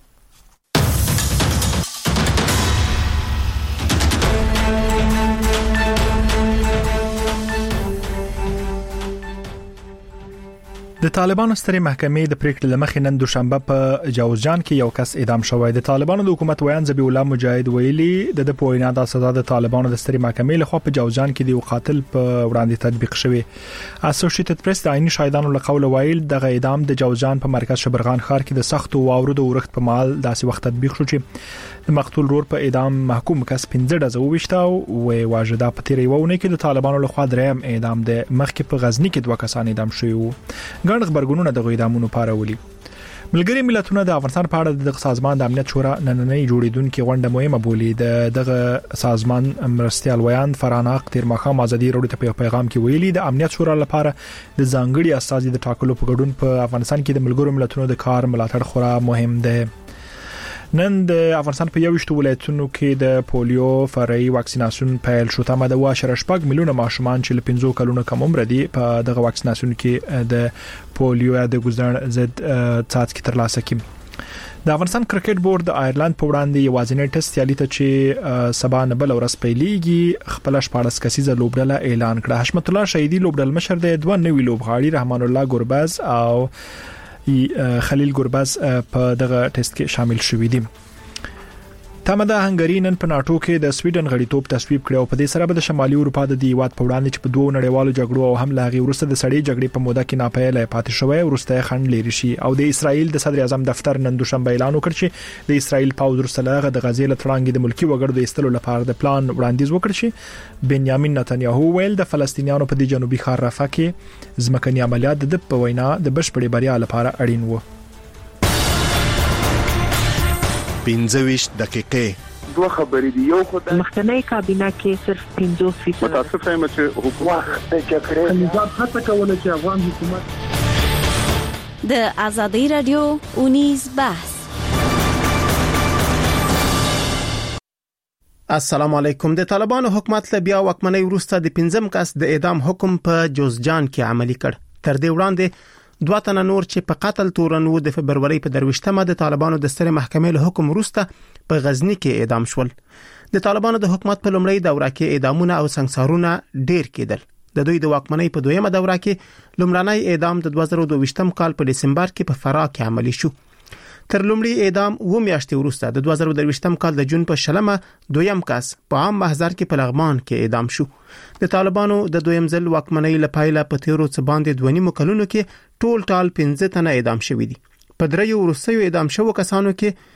د طالبانو سترې محکمې د پریکړې لمخې نن دوشنبه په جوزجان کې یو کس اعدام شوی. د طالبانو د حکومت ویان ذبیح الله مجاهد ویلي د پوینا د سزا د طالبانو د سترې محکمې لخوا په جوزجان کې د قاتل په وړاندې تطبیق شوی. اسوسییټډ پریس د عیني شاهدانو له قوله ویل د اعدام د جوزجان په مرکز شبرغان ښار کې د سخت واورو د ورښت په مال داسې وخت تطبیق شو چې د مقتول رور په اعدام محکوم کس 15 ډزه وشته او واجده په تیرې وونه کې د طالبانو لخوا دریم اعدام د مخکې په غزنی کې 2 کسان اعدام شوي وو. ګڼ خبرګونونه د اعدامونو پارولي. ملګری ملتونه د افغانستان په اړه د سازمان د امنیت شورا نننۍ جوړیدونکو غونډه مهمه بولي. دغه سازمان مرستيال ویان فراناق تیر مخام ازادي وروړي ته په پیغام کې ویلي د امنیت شورا لپاره د ځانګړي استازي د ټاکلو په ګډون په افغانستان کې د ملګرو ملتونو د کار ملاتړ خورا مهم دی. نن د افغانستان په 21 ولایتونو کې د پولیو فرعي واکسیناسیون پیل شو. تمه د 1.8 میلیونه ماشومان چې له 15 کلونو کم عمر دي په دغه واکسیناسیون کې د پولیو د ګزړ ضد څاڅکي ترلاسه کړي. د افغانستان کرکټ بورډ د آیرلند په وړاندې یوازینی ټیسټ سیالي ته چې سبا نه بل ورځ پیلېږي خپل 14 کسیزه لوبډله اعلان کړه. حشمت الله شهیدی لوبډل مشر د 2 نوي لوبغاړي رحمان الله ګورباز او خلیل ګورباز په دغه ټیسټ کې شامل شوي دي. تمه د هنګری نن په ناتو کې د سویډن غړیتوب تصویب کړ او په دې سره به د شمالي اروپا د دیوات په وړاندې چې په 2 نړیوالو جګړو او هم لاغي ورسته د سړې جګړې په موده کې ناپایله پاتې شوی ورسته خند لري شي. او د اسرایل د صدر اعظم دفتر نن دوشنبه اعلان وکړ چې د اسرایل پاوز ورسته د غزې له تړانګې د ملکی وګړو د استلو لپاره د پلان وړاندیز وکړ چې بنیامین نتنیاهو ویل د فلسطینیانو په د جنوبي ښار رفح کې ځمکني عملیات د په وینا د بشپړې بریا لپاره اړین وو. 15 دقیقې 2 خبرې دي. یو خدای مخکنی کابینه کې صرف 50% متاسفه یم چې حکومت د جګړې نظام هڅه کوله چې افغان حکومت د ازادي رادیو اونیز بحث. السلام علیکم. د طالبانو حکومت له بیا واکمنۍ وروسته د 15 کس د اعدام حکم په جوزجان کې عملي کړ. تر دې وړاندې 2 تنه نور چې په قتل تورن وو د فبرवरी په 23مه د طالبانو د سترې محکمې له حکم وروسته په غزنی کې اعدام شول. د طالبانو د حکومت په لومړۍ دوره کې اعدامونه او سنگسارونه ډیر کېدل. د دوی د واکمنۍ په دویمه دوره کې لومړنی اعدام د 2022م کال په دسمبر کې په فراه کې عملي شو. تر لومړي اعدام و میاشتې وروسته د 2023م کال د جون په شلمه دویم کس په عام محضر کې په لغمان کې اعدام شو. د طالبانو د دویم ځل واکمنۍ لپاره په تیرو څه باندې 2.5 کلونو کې ټول 15 تنه اعدام شوي دي. په دریو وروستیو اعدام شوو کسانو کې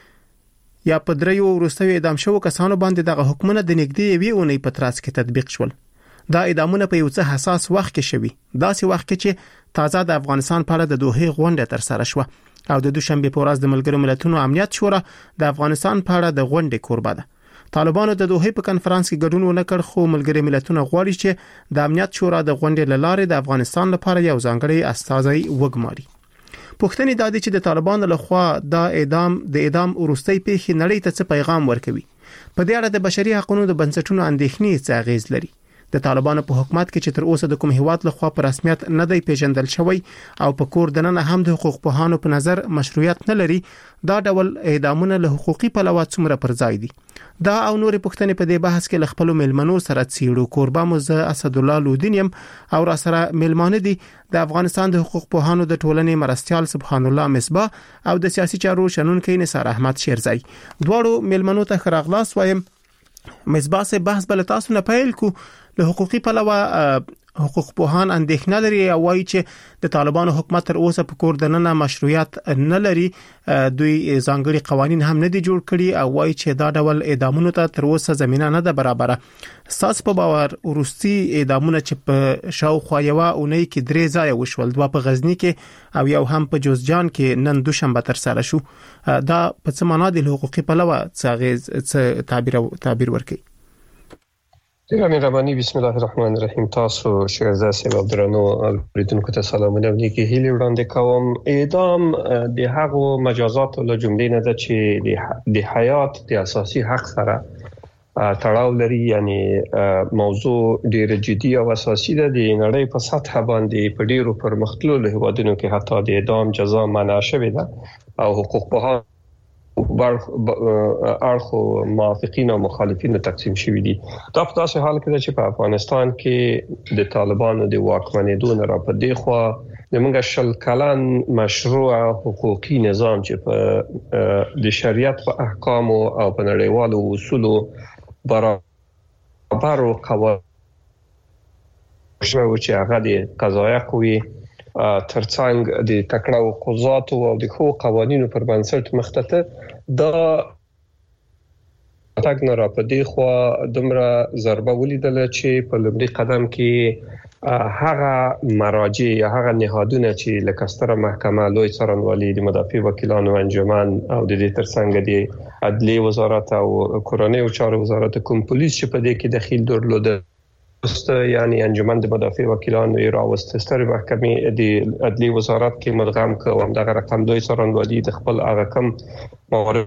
کسانو باندې دغه حکومت د نږدې یوې اونۍ په تراس کې تطبیق شول. دا اعدامونه په یو څه حساس وخت کې شوي. داسې وخت کې چې تازه د افغانستان په اړه د دوحې غونډه تر سره شوه او د دوشنبه په ورځ د ملګرو ملتونو امنیت شورا د افغانستان په اړه د غونډې کوربه ده. طالبانو د دوحې په کنفرانس کې ګډون ونکړ خو ملګري ملتونه غواړي چې د امنیت شورا د غونډې لاره د افغانستان لپاره یو ځانګړی استازی وګماري. پوښتنه دا ده چې د طالبانو لخوا د اعدام وروستي پیښې نړۍ ته څه پیغام ورکوي. په دې اړه د بشري حقوقو د بنسټونو اندېښنې څه اغیز لري. د طالبانو په حکومت کې چې تر اوسه د کوم هیواد لخوا په رسمیت نه دی پیژندل شوی او په کور دننه هم د حقوق پوهانو په نظر مشروعیت نه لري، دا ډول اعدامونه له حقوقي پلوه څومره پر ځای دي؟ دا او نورې پوښتنې په دې بحث کې له خپل ملمنو سره څیړو. کوربه مو زه اسد الله لودینیم او را سره ملمانه دي د افغانستان د حقوق پوهانو د ټولنې مرستيال سبحان الله مصباح او د سیاسي چارو شنونکي نثار احمد شیرزای. دواړو ملمنو ته خراغلاس وایم. مصباح سے بحث بل تاسو نه پیل کو. له حقوقي پلوه حقوق پوهان اندېښنه لري او وايي چې د طالبانو حکومت تر اوسه په کور دننه مشروعیت نه لري، دوی ځانګړي قوانين هم نه دي جوړ کړي او وايي چې دا ډول اعدامونو ته تر اوسه زمينه نه ده برابره. ساس په باور ورستي اعدامونه چې په شاوخوا یو اونۍ کې 3 ځای وشول، 2 په غزنی کې او یو هم په جوزجان کې نن دوشنبه تر سره شو. دا په څه معنا د حقوقي پلوه څه تعبیر ورکړي؟ مهرباني بسم الله الرحمن الرحیم. تاسو شهزاده صاحب درنو اوریدونکو ته سلامونه نیکی هیله وړاندې کوم. اعدام د هغو مجازات له جملې نه ده چې د حیات د اساسي حق سره تړاو لري، یعنی موضوع ډیره جدي او اساسي ده. د نړۍ په سطح باندې په ډیرو پرمختللو هیوادونو کې حتی د اعدام جزا منع شوې ده او حقوق پوهان اړخو موافقین او مخالفین تقسیم شوي دي. دا په داسې حال کې ده چې په افغانستان کې د طالبانو د واکمنېدو نه را پدې خوا زموږ شل کلن مشروع حقوقي نظام چې په د شریعت په احکامو او په نړیوالو اصولو برابر او قوانین چې هغه د قضایه قوې ترڅنګ د تکړه قضاتو او د خو قوانینو پر بنسټ مخته دا تاګ نه را پدې خو دومره ضربه ولیدل چې په لومړي قدم کې هغه مراجع یا هغه نهادونه چې لکه ستره محکمه، لوی څارنوالي، د مدافع وکیلانو انجمن او د دې ترڅنګ د عدلیه وزارت او کورنۍ چارو وزارت کوم پولیس چې په دې کې دخیل درلوده، یعنی انجمن د مدافع وکیلانو راوست ستر محکمې د عدلیه وزارت کې مدغم کوم دغه رقم دوی څارنوالي د خپل هغه کم موارد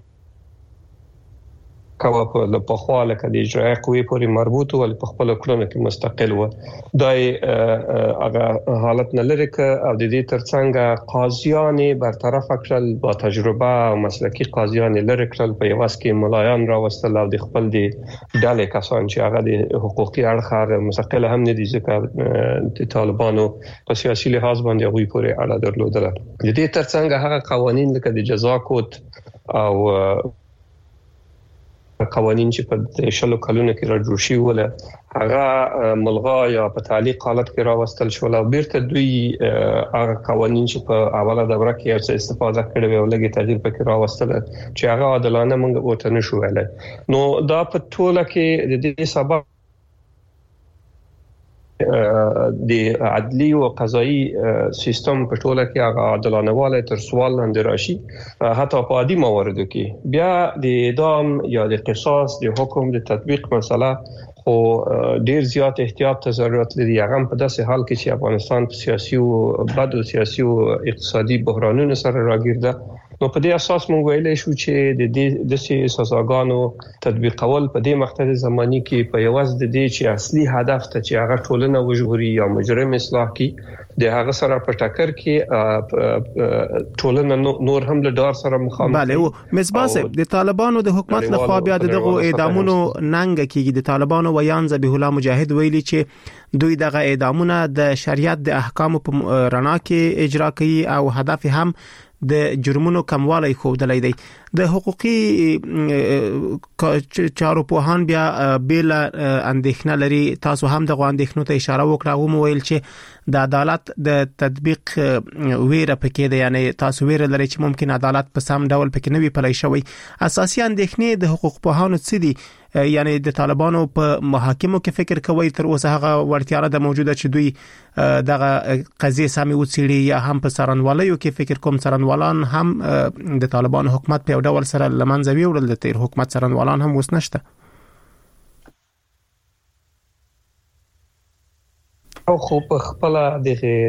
کوا په لپخواله کې د اجرایي قوې پورې مربوط او په خپل کړنو کې مستقل و. دای هغه حالت نه لري ک او د دې ترڅنګ قاضیان برطرف کړل، با تجربه او مسلکي قاضیان لري کړل، په یواس کې ملایان راوستل او د خپل د ډلې کسان چې هغه د حقوقي اړخ مستقل هم نه دي ځکه د طالبانو په سیاسي لحاظ باندې غوي پورې اړه درلودله. د دې ترڅنګ هغه قوانين لکه د جزا کود او قوانين چې په شلو کلونو کې راجوړ شي ولا هغه ملغا یا په تعلیق حالت کې راوستل شو او بیرته دوی هغه قوانين چې په اوله دوره کې څه استفاده کړې و لګي تغییر پکې راوستل چې هغه عادلانه موږ وته نشو ویلای. نو دا په ټوله کې د دې سبب د عدلی او قضایي سیستم په ټوله کې هغه عادلانه والي تر سوال لاندې راشي. حتی په عادي مواردو کې بیا د اعدام یا د قصاص د حکم د تطبیق مسله خو ډیر زیات احتیاط ته ضرورت لري. هغه په داسې حال کې چې افغانستان په سیاسي او بد او سیاسي او اقتصادي بحرانونو سره راګرځي. نو په دې اساس موږ ویلای شو چې د دې سزاګانو تطبیقول په دې مختصر زماني کې په یوز د دې چې اصلي هدف ته چې هغه ټولنه وژغوري یا مجرم اصلاح کی د هغه سره په ټکر کې ټولنه نور هم له ډار سره مخامخ. بله او مصباح د طالبانو د حکومت له خوا بیا دغه اعدامونو ننګ کېږي. د طالبانو ویان ذبیح الله مجاهد ویلي چې دوی دغه اعدامونه د شریعت د احکامو په رڼا کې اجرا کوي او هدف هم د جرمونو کموالی خوندلای دی. د حقوقي چارو پوهان بیا بیل اندېښنه لري. تاسو هم د غواندېښنو ته اشاره وکړه او مویل چې د عدالت د تطبیق ویره پکې ده، یعنی تاسو ویره لري چې ممکن عدالت په سم ډول پکې نه وي پلی شوی. اساسي اندېښنې د حقوق پوهانو څه دي؟ یعنی د طالبانو په محاکمو کې فکر کوي تر اوسه هغه ورتیا ده موجوده چې دوی دغه قضیه سمې وڅېړي یا هم په څارنوالۍ کې فکر کوم څارنوالان هم د طالبانو حکومت په ډول سره لمنځوي وړل د تیر حکومت څارنوالان هم وس نشته. او خو په خپل د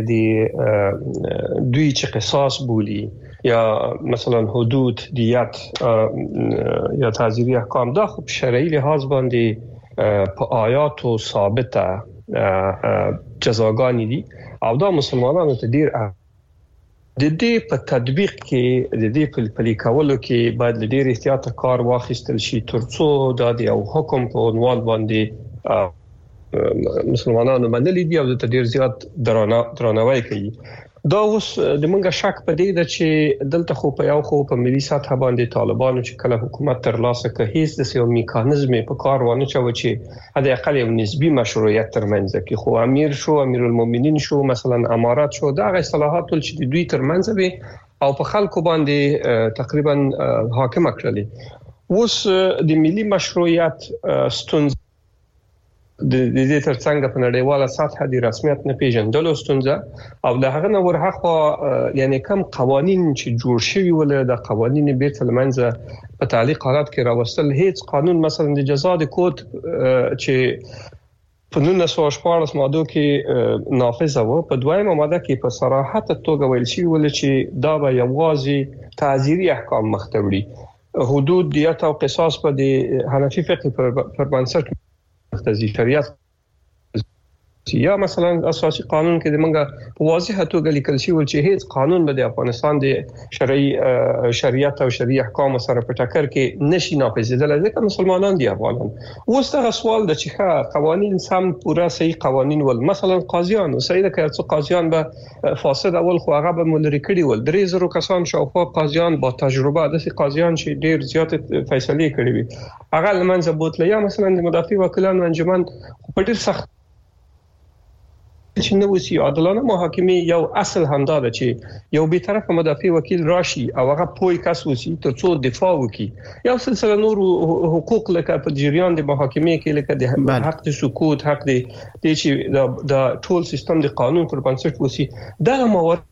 دوی چې قصاص بولی یا مثلا حدود دیت یا تعزیری احکام دا خو شرعي لحاظ باندې په آیاتو ثابته جزاګانی دي او دا مسلمانانو ته ډیر د دې په تطبیق کې د دې په پلي کولو کې باید ډیر احتیاط کار واخیستل شي ترڅو دا د یو حکم په عنوان باندې مسلمانانو منلي دي او د ډیر زیات درناوی کوي. دا اوس د منګه شک پدې ده چې دلته خو په یو خو په ملي سطح باندې طالبانو چې کله حکومت تر لاسه کوي هیڅ د یو میکانیزم په کار ونه چوي چې د اقل یو نسبی مشروعیت ترمنځ کې خو امیر شو، امیر المؤمنین شو، مثلا امارات شو، دا غي صلاحات چې دوی ترمنځ وي او په خلکو باندې تقریبا حاکم کړلې. اوس د ملي مشروعیت ستونزه د دې ترڅنګ په نړیواله سطح د رسمیت نه پیژندلو ستونزه او د هغه نور حقا یعنی کم قوانين چې جوړ شوي ول د قوانين بیرته لمنځه په تعلیق حالات کې راوستل. هیڅ قانون مثلا د جزا د کود چې په 1914 ماده کې نافذ و. په دویمه ماده کې په صراحت توګه ویل شوی ول چې دا به یوازې تعزیري احکام مخته وړي. حدود دیت او قصاص په د حنفي فقه پر بنسټ مختزي شریعت یا مثلا اساسي قانون کې د منګه په واضحه توګه لیکل شوی چې هیڅ قانون به د افغانستان د شریعت او شرعي احکام سره په ټکر کې نشي نافذېدل ځکه مسلمانان دي افغانان. اوس دا سوال د چې قوانين سم پورا صحیح قوانين ول مثلا قاضیان صحیح ده چې قاضیان به فاسد اول خو هغه به ملری کړي ول 3000 کسان شاوخوا قاضیان با تجربه د قاضیان چې ډیر زیات فیصله کړي وي هغه لمنځه بوتله یا مثلا د مدافع وکیلانو انجمن په ډیر سخت چې نو وسی عادلانه محاکمه یو اصل همدا ده چې یو به طرف مدافع وکیل راشي او هغه پوي کس وسی ترڅو دفاع وکړي یو سلسله نور حقوق لکه په جریان د محاکمه کې لکه د حق د سکوت حق د چې د ټول سیستم د قانون پر بنسټ وسی دا موارد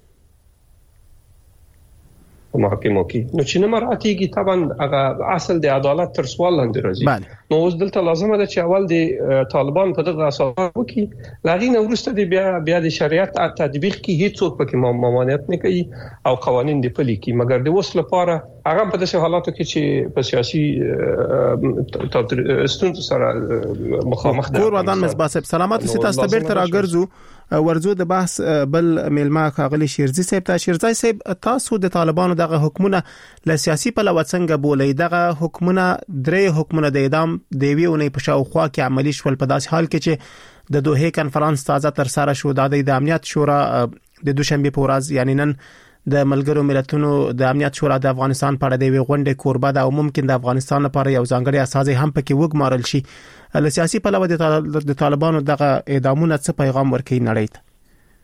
محاکمه کې نو چې نه مراتیږي طبعا هغه اصل د عدالت تر سوال لاندې راځي. نو اوس دلته لازمه ده چې اول د طالبان په دغه اساس وکړي لاغینه ورسته د بیا د شریعت تطبیق کې هیڅ څوک پکې ممانعت نه کوي او قوانين د پلي کې مګر د وسله لپاره هغه په داسې حالاتو کې چې په سیاسي ستونزو سره مخامخ دي. کور ودان مزباسب سلامات سي تاسو ته بیرته راګرځو ورزو د بحث بل میلما خاغلی شیرزی صاحب ته شیرزی صاحب تاسو د طالبانو دغه حکومت له سیاسي پلوه څنګه بولې دغه حکومت درې حکومت د اعدام دیوی اونې په شاوخوا کې عملی شول په داسې حال کې چې د دوه کانفرنس تازه تر سره شو د امنیت شورا د دوشنبه په ورځ یعنی نن د ملګرو ملتونو د امنیت شورا د افغانستان په اړه د غونډې کوربه ده او ممکن د افغانستان لپاره یو ځانګړی اساس هم پکې وګمارل شي. له سیاسي پلوه د طالبانو دغه اعدامونه څه پیغام ورکوي نړۍ ته؟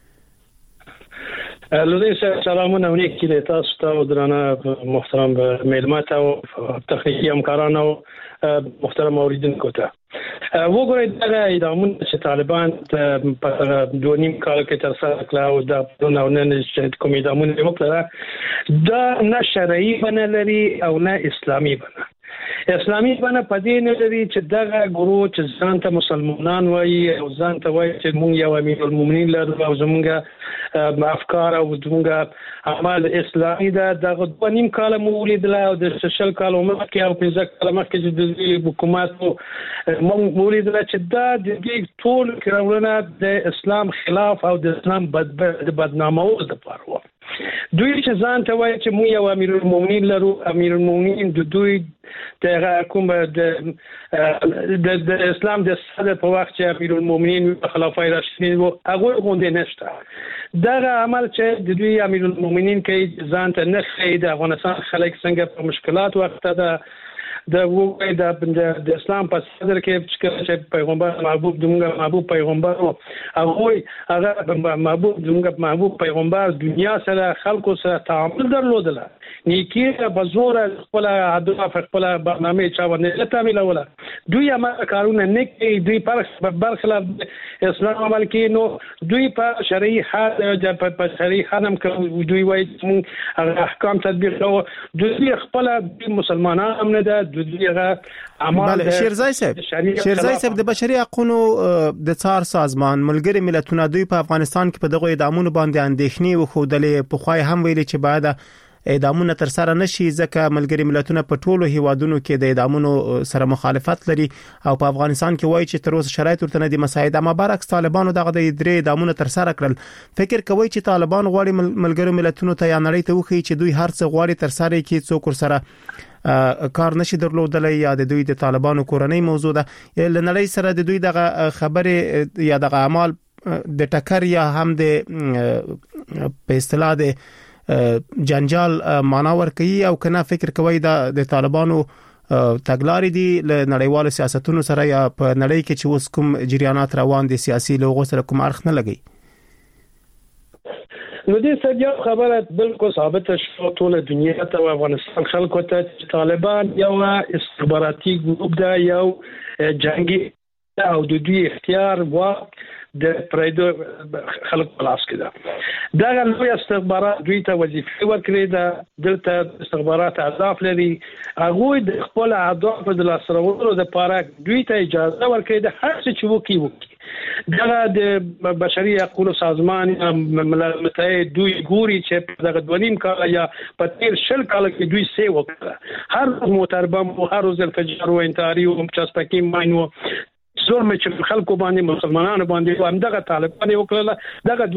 لودي سلامونه ونیکی له تاسو ته درانه محترم میلمات او تخنیکی همکاران او محترم اوریدونکو ته. وګورئ دا اعدامونه چې طالبان په 2.5 کال کې تر سره کړل او دا نن چې کوم اعدامونه وکړه دا نه شرعي بنه لري او نه اسلامي بنه. اسلامي بنه پدې نه لري چې دغه ګورو چې ځان ته مسلمانان وایي او ځان ته وایي چې موږ یو امیر المؤمنین لرو او زموږ افکار او زموږ اعمال اسلامي ده. دغه 2.5 کال مولیدل او د سوشل کال مخکې او 15 کال مخکې چې د حکومت مولیدل چې دا د دې ټول کړهونه د اسلام خلاف او د اسلام بدنامو لپاره دوی چې ځان ته وایي چې موږ یو امیر المؤمنین لرو امیر المؤمنین د دوی د کوم د اسلام د صدر په وخت چې امیر المؤمنین خلافای راشدین وو هغه غونډه نشته دا عمل چې د دوی امیر المؤمنین کې ځان ته نه خېد د افغانستان خلک څنګه په مشکلات وخت ده د وګړي د اسلام په صدر کې چې پیغمبر محبوب دغه محبوب پیغمبر او هغه محبوب پیغمبر دنیا سره خلکو سره تعامل درلودل نیکی په زور خپل هدف خپل برنامه چا باندې تعامل ولا دوی ما کارونه نه کوي دوی په برخلاف اسلام عمل کوي نو دوی په شرعي حال په شرعي حنم کوي دوی وايي احکام تطبیق او دوی خپل مسلمانان هم نه ده بله شیرزای صاحب د بشري حقوقو د څار سازمان ملګری ملتونه دوی په افغانستان کې په دغه اعدامونو باندې اندېښنې وښودلې په خوای هم ویلي چې بعد اعدامونه تر سره نشي ځکه ملګری ملتونه په ټولو هیوادونو کې د اعدامونو سره مخالفت لري او په افغانستان کې وایي چې تر اوسه شرایط ورته نه دي مساعد اما برعکس طالبانو دغه د درې اعدامونه تر سره کړل. فکر کوي چې طالبان غواړي ملګری ملتونو ته یا نړۍ ته وخی چې دوی هر څه غواړي تر سره کې څوک سره کار نشي درلودلای یا د دوی د طالبانو کورنۍ موضوع ده لنړۍ سره د دوی دغه خبره یا دغه اعمال د ټکر یا هم د په اصطلاح د جنجال معنا ورکوي او کنه فکر کوي د طالبانو تګلارې دي له نړیوالو سیاستونو سره یا په نړۍ کې چې اوس کوم جریانات روان دي سیاسي لوغو سره کوم اړخ نه لګي. نو دې سړي خبره بالکل ثابت شو ټول دنیا ته او افغانستان خلکو ته طالبان یو استخباراتي ګروپ دا یو جنگي او د دوی اختیار واک د پرایدو خلک پلاس کړه دا لوی استخبارات دوی ته وظیفه ورکړي دا دلته استخبارات اهداف لري هغه د خپل اهداف د لاسرولو لپاره دوی ته اجازه ورکړي د هر څه چې وکړي دا د بشري حقوقو سازمان ملل متحد دوی ګوري چې دغه 2.5 کال یا په تیر شل کال کې دوی سي وکړه هر موتربم او هر روز الفجر او انتحاري او چاستکی ماینو ظلم چې خلکو باندې مسلمانانو باندې همدغه طالبان وکړه دغه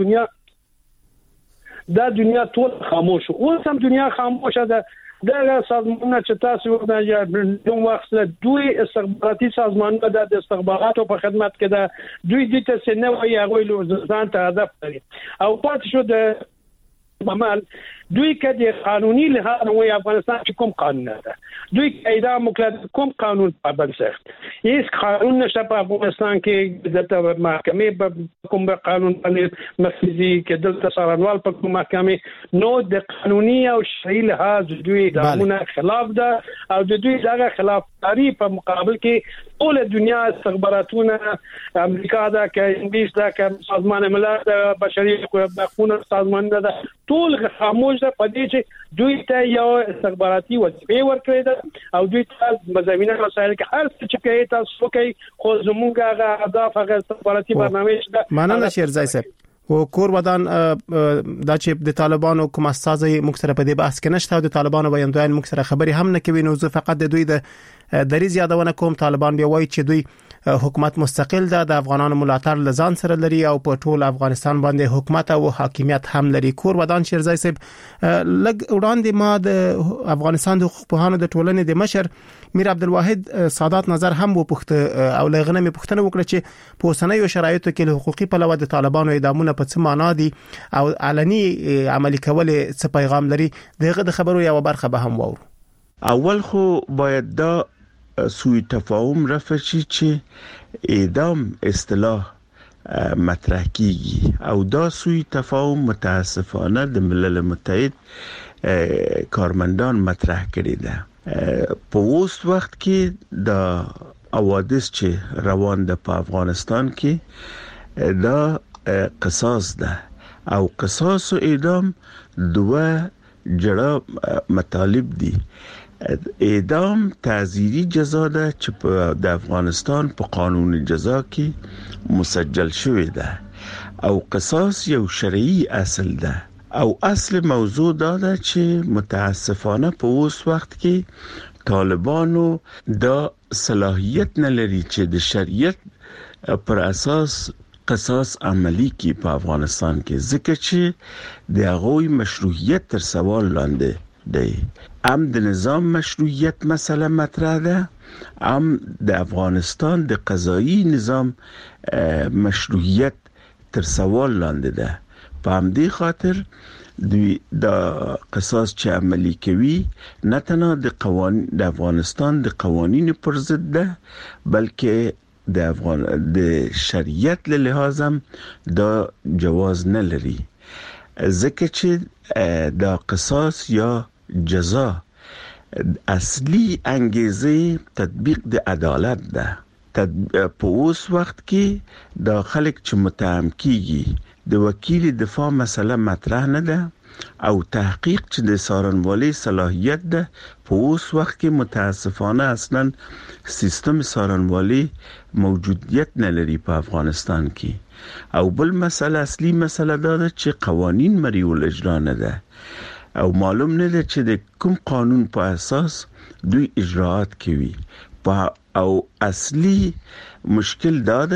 دنیا ټول خاموش اوس هم دنیا خاموشه ده دا سازمانونه چې تاسو ورته نو وخت دوی استخباراتي سازمانونه د استخباراتو په خدمت کې ده دوی د څه نه وایي هغه له ځان ته هدف لري او پاتې شو د عمل دوی کده قانوني لحاظ وي افغانستان چې کوم قانون ده دوی اعدام وکړه کوم قانون پابند سخت هیڅ قانون نشته په افغانستان کې د محکمې په کوم قانون باندې مفزي کې د سرانوال په کوم محکمې نو د قانوني او شرعي لحاظ دوی دغه خلاف ده او د دوی دغه خلافکاری په مقابل کې ټول دنیا استخباراتونه امریکا دا کې انګلیس دا کې سازمان ملل د بشري حقوقو سازمان دا ټول خاموش ده په دې چې دوی ته یو استخباراتي وظیفه ورکړي ده او دوی ته مزامینه وسایل کې هر څه چې کوي تاسو کوي خو زمونږ هغه اهداف هغه استخباراتي برنامه ده مننه شیرزای صاحب او کور ودان دا چې د طالبانو کوم اساسي مکسره په دې بحث کې نشته او د طالبانو بیان مکسره خبري هم نه کوي نو زه فقط د دوی د دریز یادونه کوم طالبان بیا وایي چې دوی حکومت مستقل ده د افغانانو ملاتړ لزان سره لري او په ټول افغانستان باندې حکومت او حاکمیت هم لري کور ودان شیرزای صاحب لګ وړاندې ما د افغانستان د حقوق پوهانو د ټولنې د مشر میر عبدالواحد سادات نظر هم وپوښت او لغنه مې پوښتنه وکړه چې په اوسنیو شرایطو کې له حقوقي پلوه د طالبانو اعدامونه په څه معنا دي او علني عملي کول څه پیغام لري دغه د خبرو یو برخه به هم وورو اول خو باید دا سوء تفاهم رفع شي چې اعدام اصطلاح مطرح کیږي او دا سوء تفاهم متاسفانه د ملل متحد کارمندان مطرح کړی ده په اوس وخت کې د حوادث چې روان ده په افغانستان کې دا قصاص ده او قصاص او اعدام دوه جړه مطالب دي اعدام تعزیری جزا ده چې د افغانستان په قانون جزا کې مسجل شوی ده او قصاص یو شرعي اصل ده او اصل موضوع ده چې متاسفانه په اوس وخت کې طالبانو د صلاحیت نه لري چې د شریعت پر اساس قصاص عملی کی په افغانستان کې ځکه چې د هغوی مشروعیت تر سوال لاندې دی هم د نظام مشروعیت مسله مطرح ده هم د افغانستان د قضایی نظام مشروعیت تر سوال لاندې ده په همدې خاطر دوی د قصاص چې عملی کوي نه تنها د افغانستان د قوانینو پر ضد ده بلکې د شریعت له لحاظ هم دا جواز نه لري ځکه چې د قصاص یا جزا اصلي انګیزه تطبیق د عدالت ده په اوس وخت کې د خلک چې متهم کیږي د وکیل دفاع مسله مطرح نه ده او تحقیق چې د څارنوالۍ صلاحیت ده په اوس وخت کې متاسفانه اصلا سیستم څارنوالۍ موجودیت نه لري په افغانستان کې او بل مسله اصلي مسله ده چې قوانین مریول اجرا نه ده او معلوم نه ده چې د کوم قانون په اساس دوی اجراات کوي او اصلي مشکل دا ده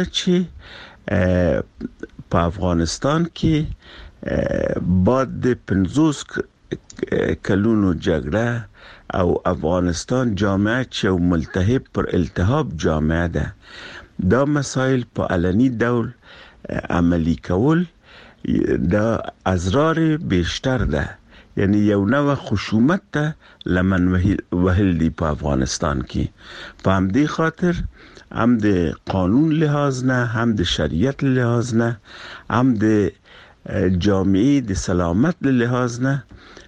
چې په افغانستان کې بعد د 50 کلونو جګړه او افغانستان جامعه چې ملتهب پر التهاب جامعه ده دا مسائل په علني ډول عملی کول دا اضرار بیشتر ده یعنی یو نوع خشونت ته لمن وهل دی په افغانستان کې په همدې خاطر هم د قانون لحاظ نه هم د شریعت لحاظ نه هم د جامعه د سلامت لحاظ نه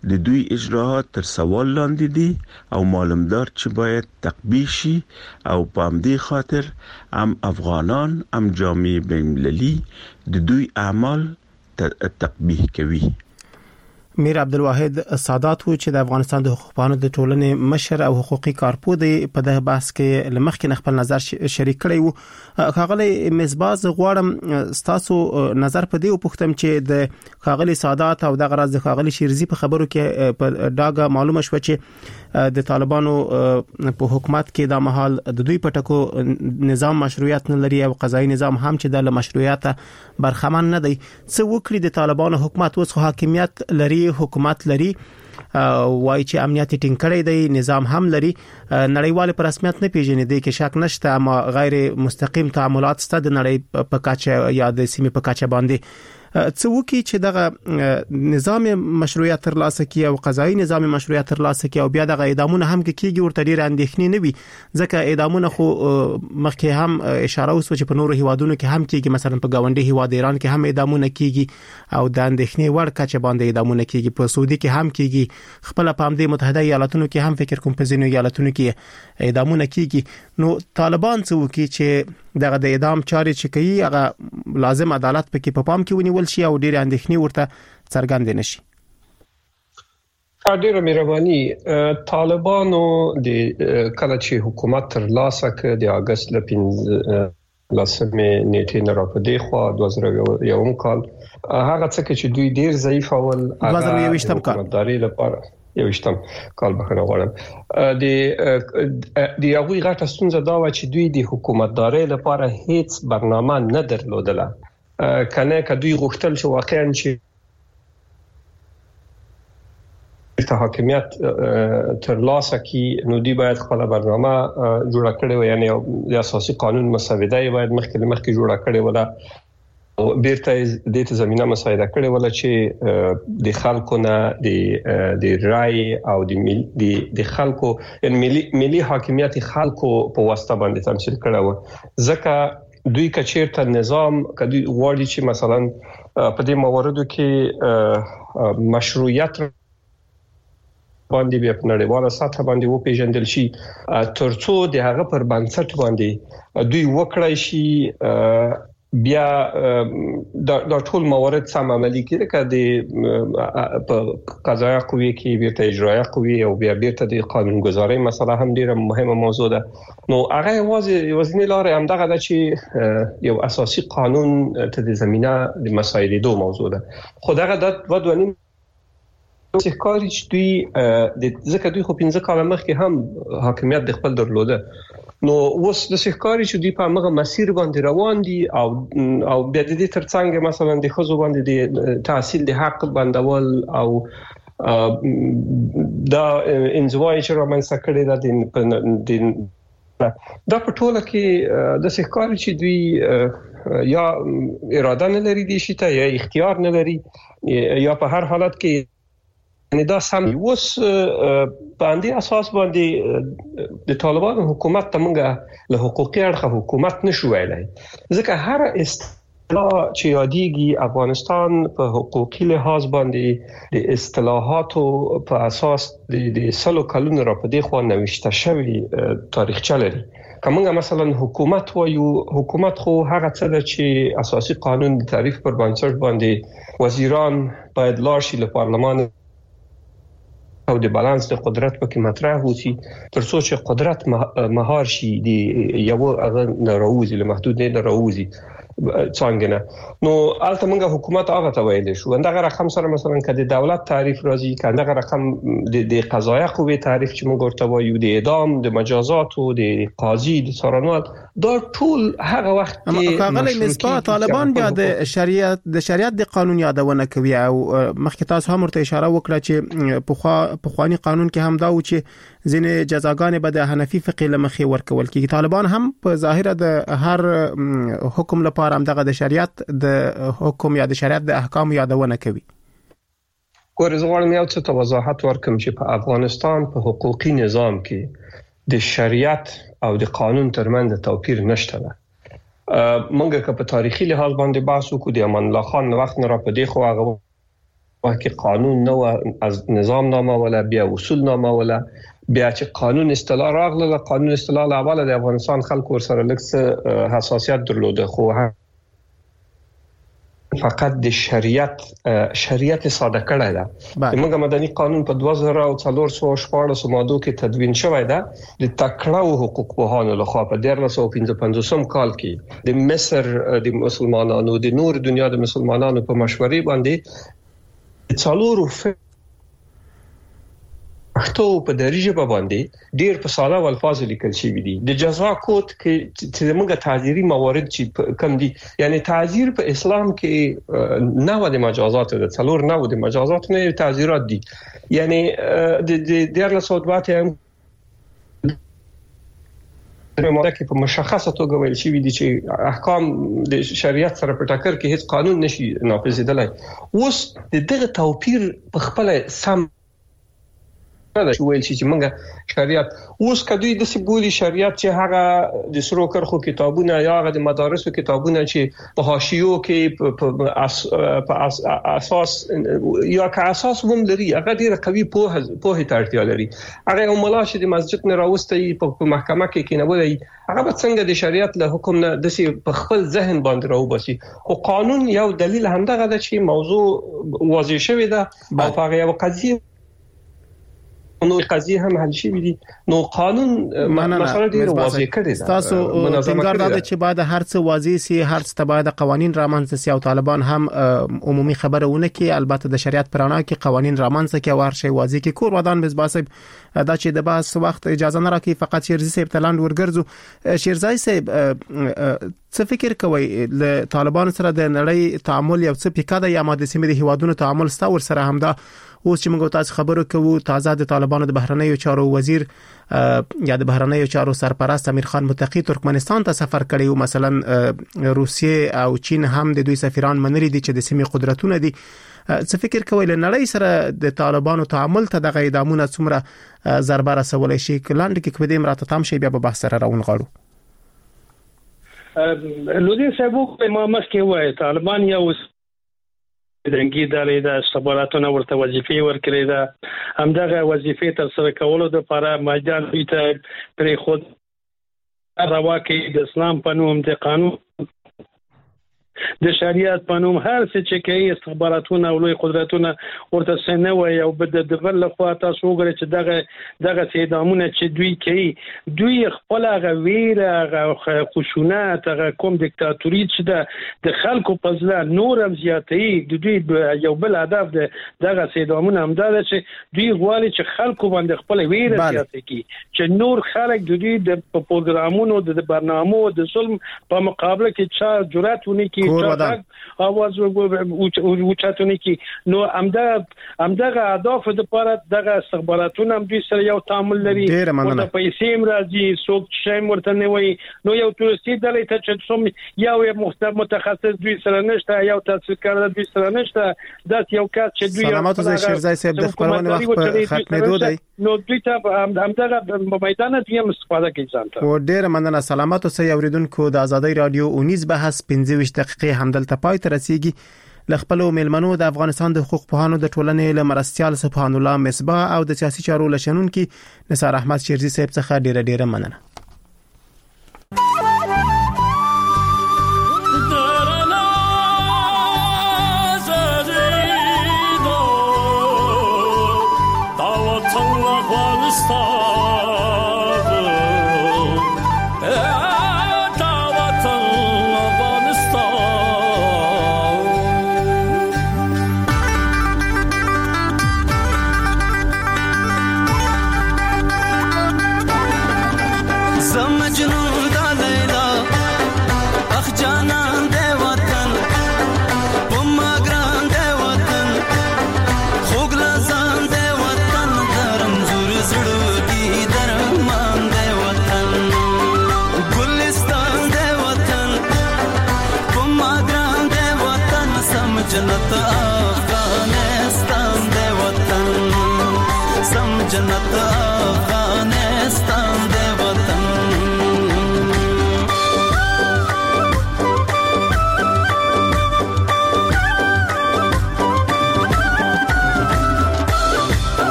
د دوی اجراءات تر سوال لاندې دي او معلومدار چې باید تقبیح شي او په همدې خاطر هم افغانان هم جامعه بین‌المللي د دوی اعمال تقبیح کوي. میر عبدالواحد سادات و چې د افغانستان د حقوقپوهانو د ټولنې مشر او حقوقي کارپو دی په دغه بحث کې لمخکې خپل نظر شریک کړی وو. خاغلی مصباح غواړم ستاسو نظر په دې وپوښتم چې د خاغلی سادات او دغه راز د خاغلی شیرزي په خبرو کې په ډاګه معلومه شو چې د طالبانو په حکومت کې د مهال د دوی په ټکو نظام مشروعیت نه لري او قضایي نظام هم چې د مشروعیت برخمن نه دی. څه وکړي د طالبانو حکومت اوس حاکمیت لري حکومت لري وای چې امنیت ټینګ کړی دی نظام هم لري نړیوال په رسمیت نه پیژني دی کې شک نشته اما غیر مستقیم تعاملات ست د نړۍ په کاچه یا د سیمې په کاچه باندې څه وکړي چې دغه نظام مشروعیت ترلاسه کړي او قضایي نظام مشروعیت ترلاسه کړي او بیا دغه اعدامونه هم کېږي ورته ډیر اندېښنې نه وي ځکه اعدامونه خو مخکې هم اشاره وسو چې په نورو هیوادونو کې هم کېږي مثلا په گاونډي هیواد ایران کې هم اعدامونه کېږي او د اندېښنې وړ کچه باندې اعدامونه کېږي په سعودي کې هم کېږي خپل په امریکا متحده ایالاتونو کې هم فکر کوم په ځینو ایالاتونو کې اعدامونه کېږي. نو طالبان څه وکړي چې دغه د اعدام چارې چې کوي هغه لازم عدالت پکې په پام کې ونیول شي او ډېر اندېښنې ورته څرګند نشي. ډېر مهرباني طالبانو د کله چې حکومت ترلاسه کړ د اگست ل 15 نیټې نه راپدې خو 2001 کال هغه څه چې دوی ډېر ضعیف اول 2020 کال حکومتداري لپاره یوشتم کال بخنه غواړم د یوې غټه ستونزه دا و چې دوی د حکومتداري لپاره هیڅ برنامه نه درلودله کنه که دوی غوښتل چې واقعا چې حاکمیت ترلاسه کی نو دی باید خپل برنامه جوړ کړي و یعنی د اساسي قانون مسوده باید مخکې جوړ کړي ولا بیرته د دې زمينه مساعده کړي ولا چې د خلکو نه د رای او د خلکو یعنی ملي حاکمیت خلکو په واسطه باندې تمثيل کړي و ځکه دوی کچیرته نظام کدي غواړي چې مثلا په دې مواردو کې مشروعیت باندې بیا په نړیواله سطح باندې و پیژندل شي ترڅو د هغه پر بنسټ باندې دوی وکړای شي بیا د ټول موارد سم عملي کړي کړي د قضایي قوې کې بیرته اجرایي قوې او بیا بیرته د قانونګذارۍ مسله هم ډیره مهمه موضوع ده. نو هغه وزنی لارې هم دغه چې یو اساسي قانون ته د زمينه د مسایلې دوه موضوع ده. خو دغه د ودونی ښکاري چې دوی د ځکه دوی خو 15 کال مخکې هم حاکمیت د خپل درلوده نو اوس د ښکاري چې دوی په هغه مسیر باندې روان دي او بیا د دې ترڅنګ مثلا د خزو باندې د تحصیل د حق بندول او دا انزوای چې رومانسه کړی دا په ټوله کې د ښکاري چې دوی یا اراده نه لري دي شي ته یا اختیار نه لري یا په هر حالت کې یعنی دا سم اوس باندې اساس باندې د طالبانو حکومت ته موږ له حقوقي اړخه حکومت نشو ویلای ځکه هر اصطلاح چې یادېږي افغانستان په حقوقي لحاظ باندې د اصطلاحاتو په اساس د سلو کلونو را په دې خو نوښته شوی تاریخچه لري. کومه مثلا حکومت وایو حکومت خو هغه څه ده چې اساسي قانون د تعریف پر بنسټ باندې وزیران باید لارشي له پارلمان او د بالانس د قدرت په مطرح وسی ترڅو چې قدرت مهار شي دی یو هغه ناروزي له محدود نه راوزي څنګه نو البته موږ حکومت هغه ته ویل شو اندغه رقم سره مثلا کله دولت تعریف راځي کله رقم د قضایي قوې تعریف چې موږ ورته وایو د اعدام د مجازات او د قاضي د څارنوال دا ټول هغه وخت کې کاغلی مصباح طالبان بیا د شریعت د قانون یادونه کوي او مخکې تاسو هم ورته اشاره وکړه چې په خواني قانون کې هم دا و چې ځینې جزاګانې به د حنفي فقه لمخې ورکول کیږي. طالبان هم په ظاهر د هر حکم لپاره هم دغه د شریعت د حکم یا د شریعت د احکام یادونه کوي. ګورزوړم یو څه وضاحت ورکم چې په افغانستان په حقوقي نظام کې د شریعت او د قانون ترمنځ توپیر نشته ده. منګه که په تاریخي لحاظ باندې بحث وکړو د امان الله خان وخت نه را پدې خو هغه واکه قانون نو از نظام نامه ولا بیا اصول نامه ولا بیا چې قانون اصطلاح راغله. قانون اصطلاح له اوله د افغانستان خلکو سره لږ حساسیت درلوده، خو فقط د شریعت ساده کړی ده. موږ مدني قانون په 2414 ماده کې تدوین شوی ده د تکړه حقوق پوهانو لخوا په 1955 کال کې د مصر د مسلمانانو د نور دنیا د مسلمانانو په مشورې باندې څلورو پښتو په دریجه باندې ډیر په ساده الفاظ لیکل شوی دي. د جزا کوډ کې چې موږ تعزیری موارد چې کم دي، یعنی تعزیر په اسلام کې نه و د مجازات د څلور نه و د مجازات نه تعزیرات دي. یعنی د دیارله صوتبات هم ماده کې په مشخصه توګه ویل شوی دي چې احکام د شریعت سره په ټکر کې هیڅ قانون نشي نافذیدلای. اوس د دغه توپیر په خپل سم دا ویل چې موږ شریعت اوس کدوې د سیبولي شریعت چې هغه د سرو کرخو کتابونه یا هغه د مدارسو کتابونه چې په حاشیو کې په اساس یا که اساس هم لري، هغه ډیره قوي په اړتیا لري. هغه مولا چې د مسجد نه راوستي په محکمه کې کېنولای، هغه به څنګه د شریعت له حکم نه د په خپل ذهن باندې راوباسي. خو قانون یو دلیل همدغه ده چې موضوع واضح شوی ده او هغه یو قضیه نو قضیه هم حل شي دي. نو قانون مسله ډیره واضح کړی ده. تاسو څنګه دا چې بعد هر څه واضح سي، هر څه بعد قوانين رامنځته سي او طالبان هم عمومي خبرونه کې البته د شریعت پرانا کې قوانين رامنځته کې ور شي واضح کې کور ودان مزباسب دا چې د بحث وخت اجازه نه راکې فقط شیرزي صاحب تلاند ورګرځو. شیرزي صاحب څه فکر کوي له طالبان سره د نړۍ تعامل یو څه پکاده یا ماده سیمه د هیوادونو تعامل ستور سره هم دا اوس چې موږ تاسو خبرو کوو تازه د طالبانو د بهرنیو چارو وزیر یا د بهرنیو چارو سرپرست امیر خان متقی ترکمنستان ته سفر کړی او مثلا روسیه او چین هم د دوی سفیران منلي دي چې د سیمې قدرتونه دي. څه فکر کوي له نړۍ سره د طالبانو تعامل ته د غیدامونه څومره ضربه رسولای شي؟ کلاند کې کبدې مراتب تام شي بیا به بحث سره راون غاړو. لودي صاحب ما مسکه وای طالبان یو دنګي دالې د استخباراتونو ورته وظیفې ورکړې ده، همدغه وظیفې تر سره کولو د لپاره میدان ته پر خود راوکې د اسلام په نوم د قانون د شریعت په نوم هر څه چې کوي استخباراتونه او لوی قدرتونه ورته سنه وي او بد د بل لخوا تاسو وګورئ چې دغه اعدامونه چې دوی کوي دوی خپل غویره خشونت هغه کوم دیکتاتوري چې د خلکو په ځل نور هم زیاتې د دوی یو بل هدف دغه اعدامونه هم دا چې دوی غواړي چې خلکو باندې خپل ویره زیاتې کی چې نور خلک د دوی د پروګرامونو د برنامو د ظلم په مقابله کې چا جرأت ونی کی اواز وچاتونی کی. نو همدغه اهداف د لپاره دغه استخباراتونه هم دوی سره یو تعامل لري، ورته پیسې هم راځي، څوک چې ورته نه وي. نو یو تورستي دلې ته چې څوم یو متخصص دوی سره نشته، یو تحصیلکار دوی سره نشته، دا یو کس چې دوی سلامات زه شیرزای صاحب د خبرونه وخت په ختمېدو دی. نو دوی ته همدغه په میدان کې هم استفاده کوي ځانته. و ډیر مننه. سلامات اوسئ اوریدونکو. د آزادۍ رادیو 19 بحث 15 دقیقې همدلته پای ته رسیږي. لخپلو ملمنو د افغانستان د حقوق پوهانو د ټولنې لمرستيال سبحان الله مصباح او د سیاسي چارو لشنونکو نثار احمد شیرزي صاحب څخه ډیره مننه.